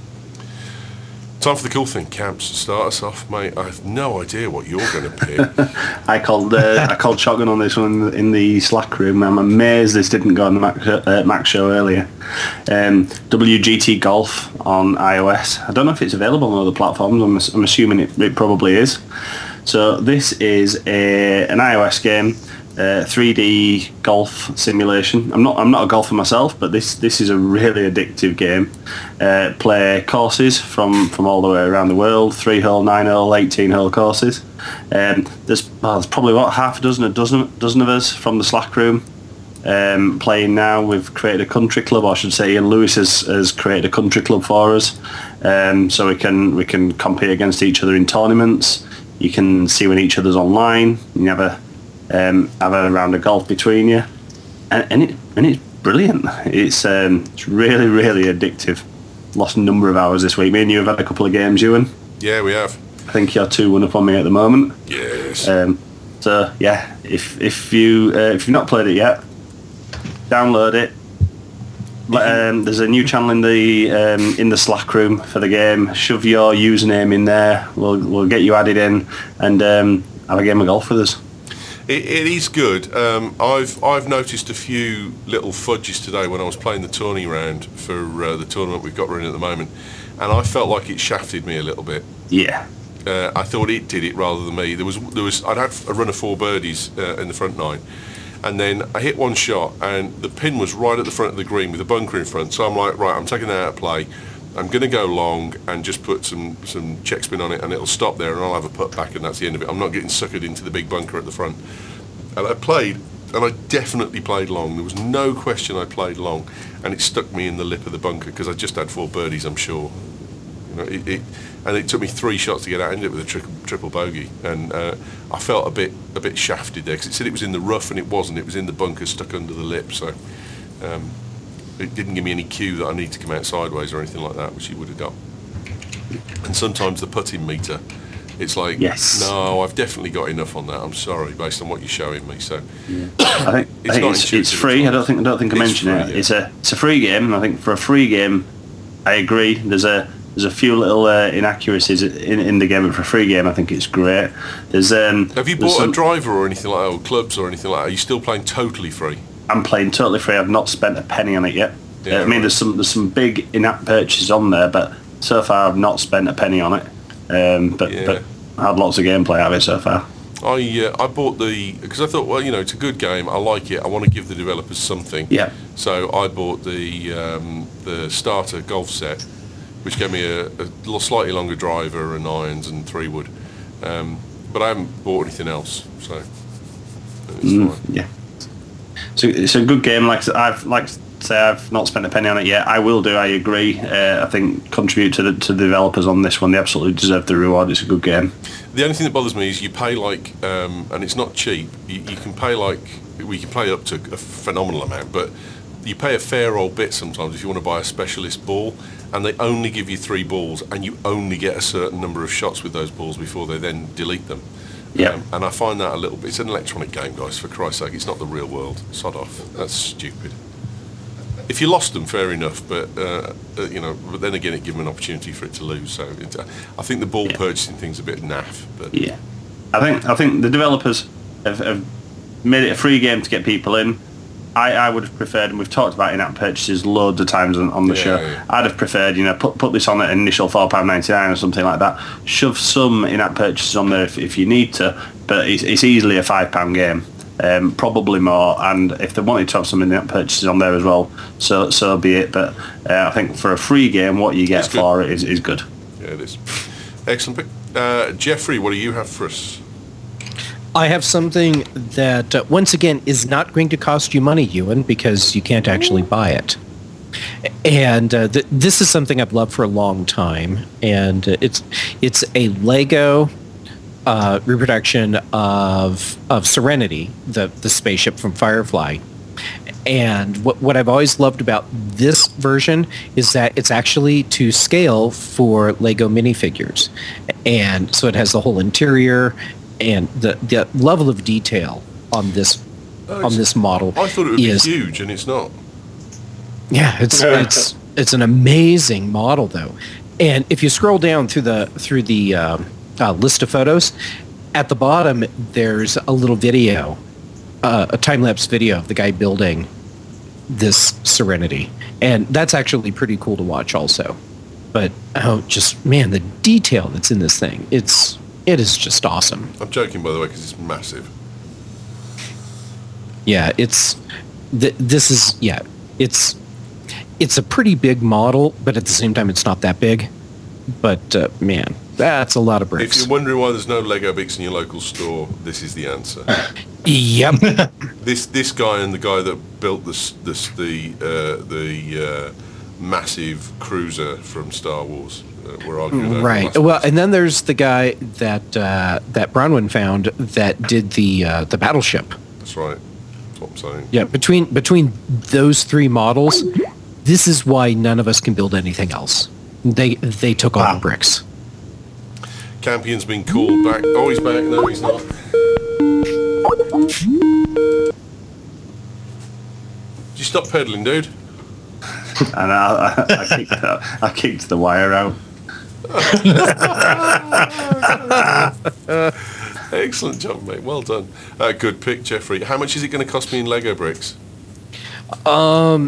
Time for the cool thing, Camps. Start us off, mate. I have no idea what you're going to pick. I called uh, I called shotgun on this one in the Slack room. I'm amazed this didn't go on the Mac, uh, Mac show earlier. Um, W G T Golf on iOS. I don't know if it's available on other platforms. I'm, I'm assuming it, it probably is. So this is a, an iOS game. Uh, three D golf simulation. I'm not I'm not a golfer myself, but this this is a really addictive game. Uh, play courses from, from all the way around the world, three hole, nine hole, eighteen hole courses. Um, there's well, there's probably what half a dozen, a dozen dozen of us from the Slack room um, playing now. We've created a country club, or I should say, Ian Lewis has, has created a country club for us, um, so we can we can compete against each other in tournaments. You can see when each other's online. You have a Um, have a round of golf between you, and, and it and it's brilliant. It's um, it's really really addictive. Lost a number of hours this week. Me and you have had a couple of games, Ewan. Yeah, we have. I think you're two one up on me at the moment. Yes. Um, so yeah, if if you uh, if you've not played it yet, download it. Um, there's a new channel in the um, in the Slack room for the game. Shove your username in there. We'll we'll get you added in and um, have a game of golf with us. It, it is good. Um, I've I've noticed a few little fudges today when I was playing the tourney round for uh, the tournament we've got running at the moment, and I felt like it shafted me a little bit. Yeah. Uh, I thought it did it rather than me. There was there was I'd had a run of four birdies uh, in the front nine. And then I hit one shot, and the pin was right at the front of the green with a bunker in front. So I'm like, right, I'm taking that out of play. I'm going to go long and just put some, some check spin on it, and it'll stop there, and I'll have a putt back, and that's the end of it. I'm not getting suckered into the big bunker at the front. And I played, and I definitely played long. There was no question I played long, and it stuck me in the lip of the bunker because I just had four birdies, I'm sure. You know, it, it and it took me three shots to get out. I ended up with a tri- triple bogey, and uh, I felt a bit a bit shafted there because it said it was in the rough, and it wasn't. It was in the bunker, stuck under the lip. So um, it didn't give me any cue that I need to come out sideways or anything like that, which it would have got. And sometimes the putting meter, it's like, yes. no, I've definitely got enough on that. I'm sorry, based on what you're showing me. So yeah. I think it's, I think not it's, it's free. I don't think I don't think I mentioned it. Yeah. It's a it's a free game. And I think for a free game, I agree. There's a There's a few little uh, inaccuracies in, in the game, but for a free game, I think it's great. There's um. Have you bought some, a driver or anything like that, or clubs or anything like that? Are you still playing totally free? I'm playing totally free. I've not spent a penny on it yet. Yeah, uh, I mean, right. there's some there's some big in-app purchases on there, but so far I've not spent a penny on it. Um, but yeah. but I had lots of gameplay out of it so far. I uh, I bought the because I thought, well, you know, it's a good game. I like it. I want to give the developers something. Yeah. So I bought the um, the starter golf set, which gave me a, a slightly longer driver and irons and three wood, um, but I haven't bought anything else. So it's mm, fine. Yeah. So it's a good game. Like I've like say I've not spent a penny on it yet. I will do. I agree. Uh, I think contribute to the to the developers on this one. They absolutely deserve the reward. It's a good game. The only thing that bothers me is you pay like, um, and it's not cheap. You, you can pay like we can pay up to a phenomenal amount, but you pay a fair old bit sometimes if you want to buy a specialist ball, and they only give you three balls, and you only get a certain number of shots with those balls before they then delete them. Yeah. Um, and I find that a little bit. It's an electronic game, guys. For Christ's sake, it's not the real world. Sod off. That's stupid. If you lost them, fair enough, but uh, uh, you know. But then again, it gives them an opportunity for it to lose. So it, uh, I think the ball yeah. purchasing thing's a bit naff. But yeah, I think I think the developers have, have made it a free game to get people in. I, I would have preferred, and we've talked about in-app purchases loads of times on, on the yeah, show. Yeah. I'd have preferred, you know, put put this on at an initial four pound ninety-nine or something like that. Shove some in-app purchases on there if, if you need to, but it's, it's easily a five pound game, um, probably more. And if they wanted to have some in-app purchases on there as well, so so be it. But uh, I think for a free game, what you get for it is, is good. Yeah, it is. Excellent pick. Uh, Jeffrey, what do you have for us? I have something that, uh, once again, is not going to cost you money, Ewan, because you can't actually buy it. And uh, th- this is something I've loved for a long time, and uh, it's it's a Lego uh, reproduction of of Serenity, the the spaceship from Firefly. And what what I've always loved about this version is that it's actually to scale for Lego minifigures, and so it has the whole interior. And the, the level of detail on this oh, on this model I thought it would is be huge, and it's not. Yeah, it's it's it's an amazing model though. And if you scroll down through the through the uh, uh, list of photos, at the bottom there's a little video, uh, a time lapse video of the guy building this Serenity, and that's actually pretty cool to watch also. But oh, just man, the detail that's in this thing, it's. It is just awesome. I'm joking, by the way, because it's massive. Yeah, it's th- this is yeah, it's it's a pretty big model, but at the same time, it's not that big. But uh, man, that's a lot of bricks. If you're wondering why there's no Lego bricks in your local store, this is the answer. Yep. this this guy and the guy that built this this the uh, the uh, massive cruiser from Star Wars. Uh, we're arguing over right. Well, and then there's the guy that uh, that Bronwyn found that did the uh, the battleship. That's right. That's what I'm saying. Yeah. Between between those three models, this is why none of us can build anything else. They they took all wow. the bricks. Campion's been called back. Oh, he's back. No, he's not. Did you you stop pedaling, dude? And I, I, I, kicked, I kicked the wire out. Excellent job, mate. Well done. Uh, good pick, Jeffrey. How much is it going to cost me in Lego bricks? Um,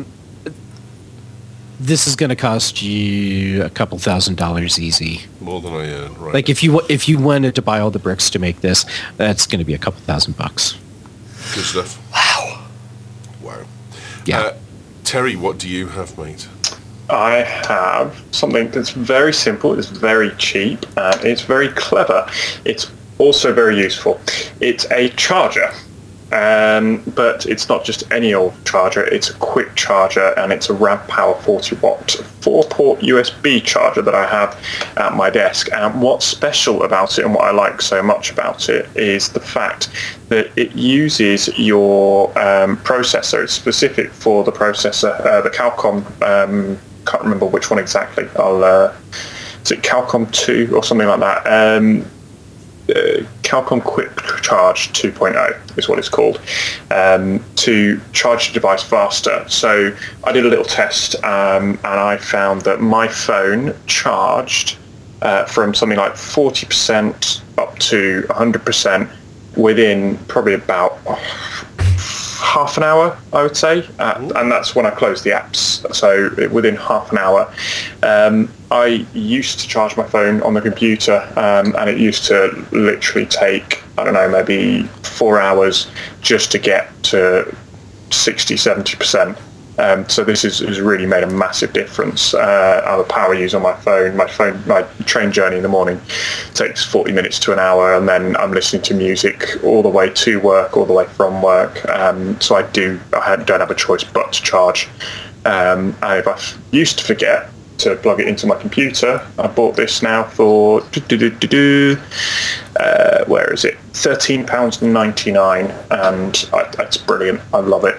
this is going to cost you a couple thousand dollars easy. More than I earn, right? Like if you wa- if you wanted to buy all the bricks to make this, that's going to be a couple thousand bucks. Good stuff. Wow. Wow. Yeah. Uh, Terry, what do you have, mate? I have something that's very simple, it's very cheap, and it's very clever. It's also very useful. It's a charger, um, but it's not just any old charger, it's a quick charger, and it's a Ramp Power forty watt four-port U S B charger that I have at my desk. And what's special about it and what I like so much about it is the fact that it uses your um, processor. It's specific for the processor, uh, the Qualcomm, um, can't remember which one exactly. I'll, uh, is it Qualcomm two or something like that? Um, uh, Qualcomm Quick Charge two point oh is what it's called, um, to charge the device faster. So I did a little test um, and I found that my phone charged uh, from something like forty percent up to one hundred percent within probably about half an hour, I would say, uh, and that's when I closed the apps. So within half an hour, um, I used to charge my phone on the computer, um, and it used to literally take, I don't know, maybe four hours just to get to sixty, seventy percent. Um, so this is, has really made a massive difference. Uh, the power use on my phone, my phone, my train journey in the morning takes forty minutes to an hour, and then I'm listening to music all the way to work, all the way from work. Um, so I do, I don't have a choice but to charge. Um, and if I f- used to forget to plug it into my computer, I bought this now for do-do-do-do-do, uh, where is it? thirteen pounds ninety-nine, and I, it's brilliant. I love it.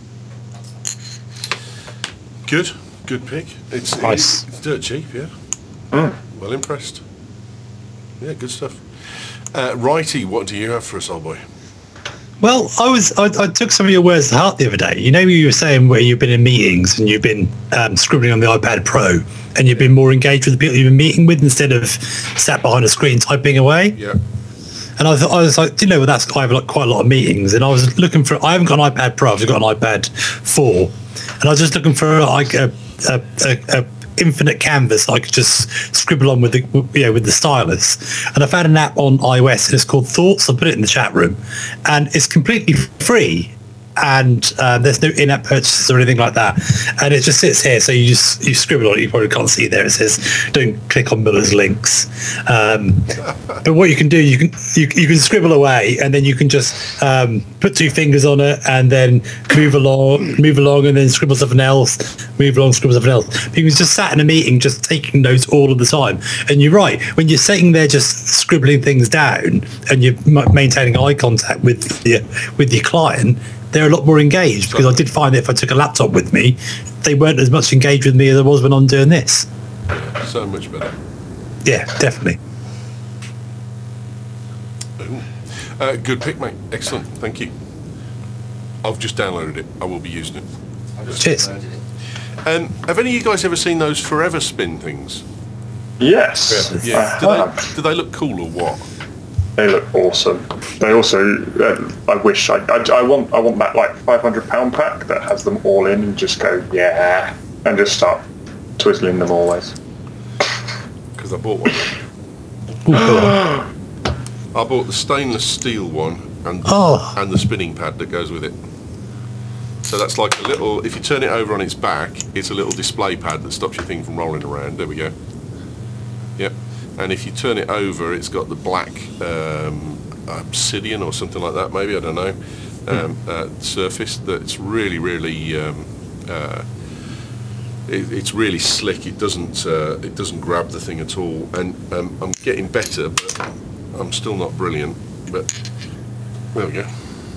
Good, good pick. It's Nice. It's, it's dirt cheap, yeah. Mm. Well impressed. Yeah, good stuff. Uh, Righty, what do you have for us, old boy? Well, I was I, I took some of your words to heart the other day. You know, you were saying where you've been in meetings and you've been um, scribbling on the iPad Pro, and you've been more engaged with the people you've been meeting with instead of sat behind a screen typing away. Yeah. And I thought, I was like, do you know, well, that's I have like quite a lot of meetings, and I was looking for. I haven't got an iPad Pro. I've just got an iPad four, and I was just looking for like a, a, a, a infinite canvas I could just scribble on with the you know with the stylus. And I found an app on iOS, and it's called Thoughts. I put it in the chat room, and it's completely free. And uh, there's no in-app purchases or anything like that, and it just sits here. So you just you scribble on it. You probably can't see it there. It says don't click on Miller's links. Um, but what you can do, you can you, you can scribble away, and then you can just um, put two fingers on it, and then move along, move along, and then scribble something else. Move along, scribble something else. But you can just sat in a meeting, just taking notes all of the time. And you're right, when you're sitting there just scribbling things down, and you're m- maintaining eye contact with the with your client, they're a lot more engaged, because I did find that if I took a laptop with me, they weren't as much engaged with me as I was when I'm doing this. So much better. Yeah, definitely. Ooh. Uh, good pick, mate. Excellent. Thank you. I've just downloaded it. I will be using it. Cheers. Um, have any of you guys ever seen those Forever Spin things? Yes. Yeah. I Do have. they, do they look cool or what? They look awesome. They also, uh, I wish I, I, I want, I want that like five hundred pound pack that has them all in, and just go, yeah, and just start twizzling them always. Because I bought one. I bought the stainless steel one and Oh. and the spinning pad that goes with it. So that's like a little. If you turn it over on its back, it's a little display pad that stops your thing from rolling around. There we go. Yep. And if you turn it over, it's got the black um, obsidian or something like that, maybe, I don't know, um, uh, surface that's really, really, um, uh, it, it's really slick. It doesn't, uh, it doesn't grab the thing at all. And um, I'm getting better, but I'm still not brilliant. But there we go.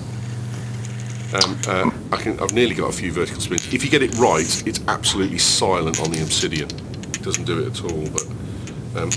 Um, uh, I can, I've nearly got a few vertical spins. If you get it right, it's absolutely silent on the obsidian. It doesn't do it at all, but... Um,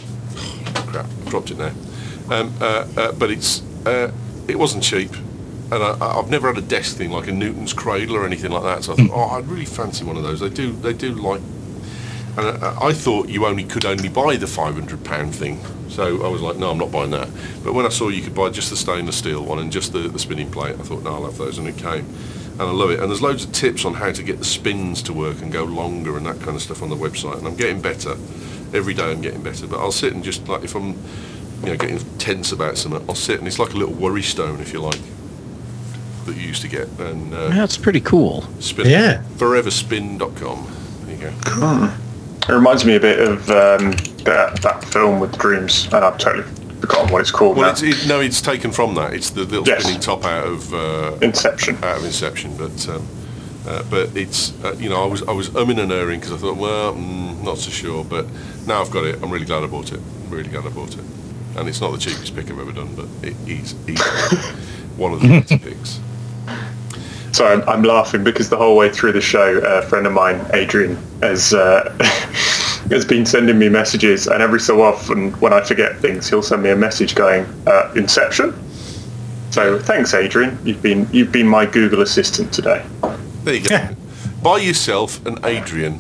crap, I've dropped it now. Um, uh, uh, but it's uh, it wasn't cheap, and I, I've never had a desk thing like a Newton's Cradle or anything like that. So I thought, oh, I'd really fancy one of those. They do, they do like. And I, I thought you only could only buy the five hundred pound thing. So I was like, no, I'm not buying that. But when I saw you could buy just the stainless steel one and just the, the spinning plate, I thought, no, I'll have those, and it came. And I love it. And there's loads of tips on how to get the spins to work and go longer and that kind of stuff on the website. And I'm getting better. Every day I'm getting better. But I'll sit and just, like, if I'm, you know, getting tense about something, I'll sit and it's like a little worry stone, if you like, that you used to get. And uh, That's pretty cool. spin, Yeah. forever spin dot com. There you go. Cool. It reminds me a bit of um, that, that film with dreams, and I've totally forgotten what it's called Well, now. it's, it, no, it's taken from that. It's the little Yes. spinning top out of uh, Inception. out of Inception, but um, uh, but it's uh, you know I was I was umming and erring because I thought, well, mm, not so sure, but now I've got it. I'm really glad I bought it. I'm really glad I bought it, and it's not the cheapest pick I've ever done, but it is easily one of the better picks. So I'm, I'm laughing because the whole way through the show, a friend of mine, Adrian, has uh, has been sending me messages, and every so often, when I forget things, he'll send me a message going, uh, "Inception." So thanks, Adrian. You've been you've been my Google assistant today. There you go. Buy yourself an Adrian.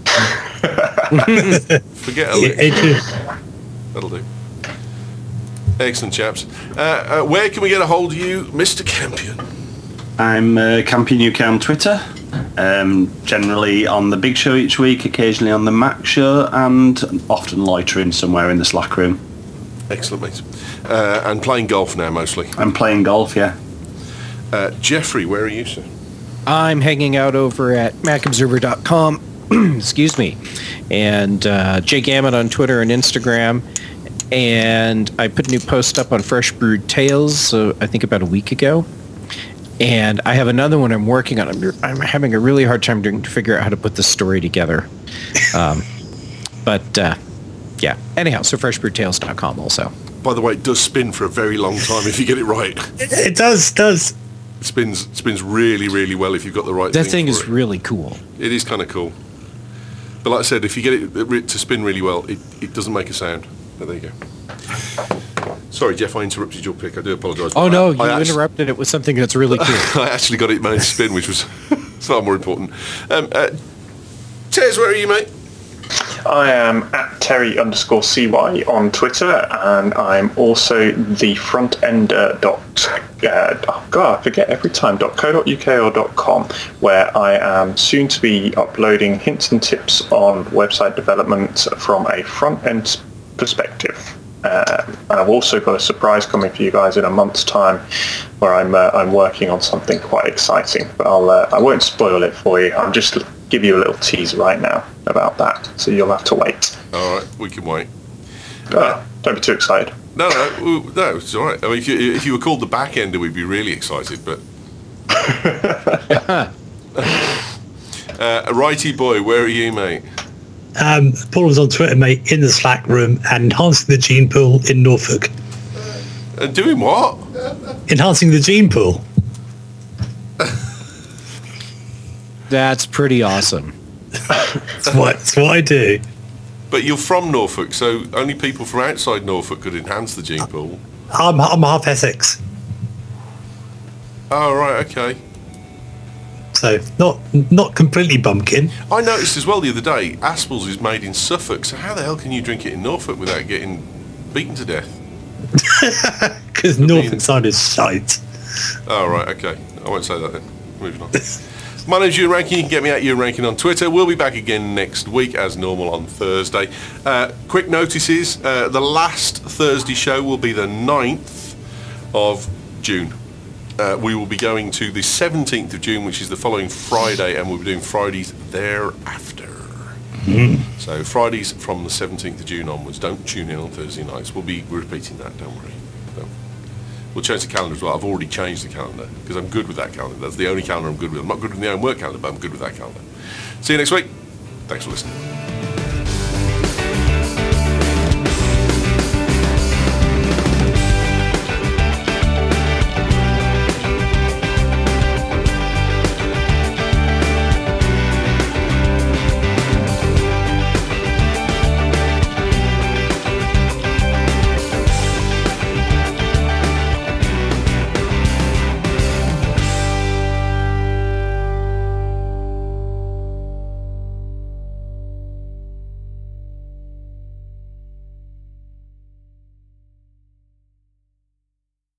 Forget a Yeah, lick. Adrian, That'll do. Excellent, chaps. Uh, uh, where can we get a hold of you, Mister Campion? I'm uh, Campion U K on Twitter, um, generally on the Big Show each week, occasionally on the Mac Show, and often loitering somewhere in the Slack room. Excellent, mate. Uh, and playing golf now, mostly. I'm playing golf, yeah. Uh, Jeffrey, where are you, sir? I'm hanging out over at mac observer dot com, excuse me, and uh, Jay Gammon on Twitter and Instagram. And I put a new post up on Fresh Brewed Tales, uh, I think about a week ago. And I have another one I'm working on. I'm, I'm having a really hard time doing, to figure out how to put this story together. Um, but, uh, yeah. Anyhow, so fresh brewed tales dot com also. By the way, it does spin for a very long time if you get it right. it does, does. It spins spins really, really well if you've got the right That thing thing for is it. really cool. It is kind of cool. But like I said, if you get it to spin really well, it, it doesn't make a sound. But there you go. Sorry, Jeff, I interrupted your pick. I do apologise. Oh, no, I, you I actually, interrupted it with something that's really cool. I actually got it managed to spin, which was far more important. Um, uh, Tez, where are you, mate? I am at Terry underscore C Y on Twitter, and I'm also the frontender dot uh, oh god, I forget every time dot co dot uk or dot com, where I am soon to be uploading hints and tips on website development from a front end perspective. Uh, and I've also got a surprise coming for you guys in a month's time, where I'm uh, I'm working on something quite exciting. But I'll uh, I won't spoil it for you. I'm just give you a little tease right now about that, so you'll have to wait. All right, we can wait. Uh, don't be too excited. No, no, ooh, no, it's all right. I mean, if you, if you were called the back ender, we'd be really excited, but... uh, Righty boy, where are you, mate? Um, Paul was on Twitter, mate, in the Slack room, and enhancing the gene pool in Norfolk. And doing what? Enhancing the gene pool. That's pretty awesome. That's what, that's what I do. But you're from Norfolk, so only people from outside Norfolk could enhance the gene pool. I'm, I'm half Essex, Oh, right, okay. so not not completely bumpkin. I noticed as well the other day, Aspel's is made in Suffolk, so how the hell can you drink it in Norfolk without getting beaten to death? Because Norfolk side is shite. Oh, right, okay. I won't say that then. Moving on. My name's Ewan Rankin. You can get me at Ewan Rankin on Twitter. We'll be back again next week as normal on Thursday. Uh, quick notices. Uh, the last Thursday show will be the ninth of June. Uh, we will be going to the seventeenth of June, which is the following Friday, and we'll be doing Fridays thereafter. Mm. So Fridays from the seventeenth of June onwards. Don't tune in on Thursday nights. We'll be repeating that, don't worry. So we'll change the calendar as well. I've already changed the calendar because I'm good with that calendar. That's the only calendar I'm good with. I'm not good with my own work calendar, but I'm good with that calendar. See you next week. Thanks for listening.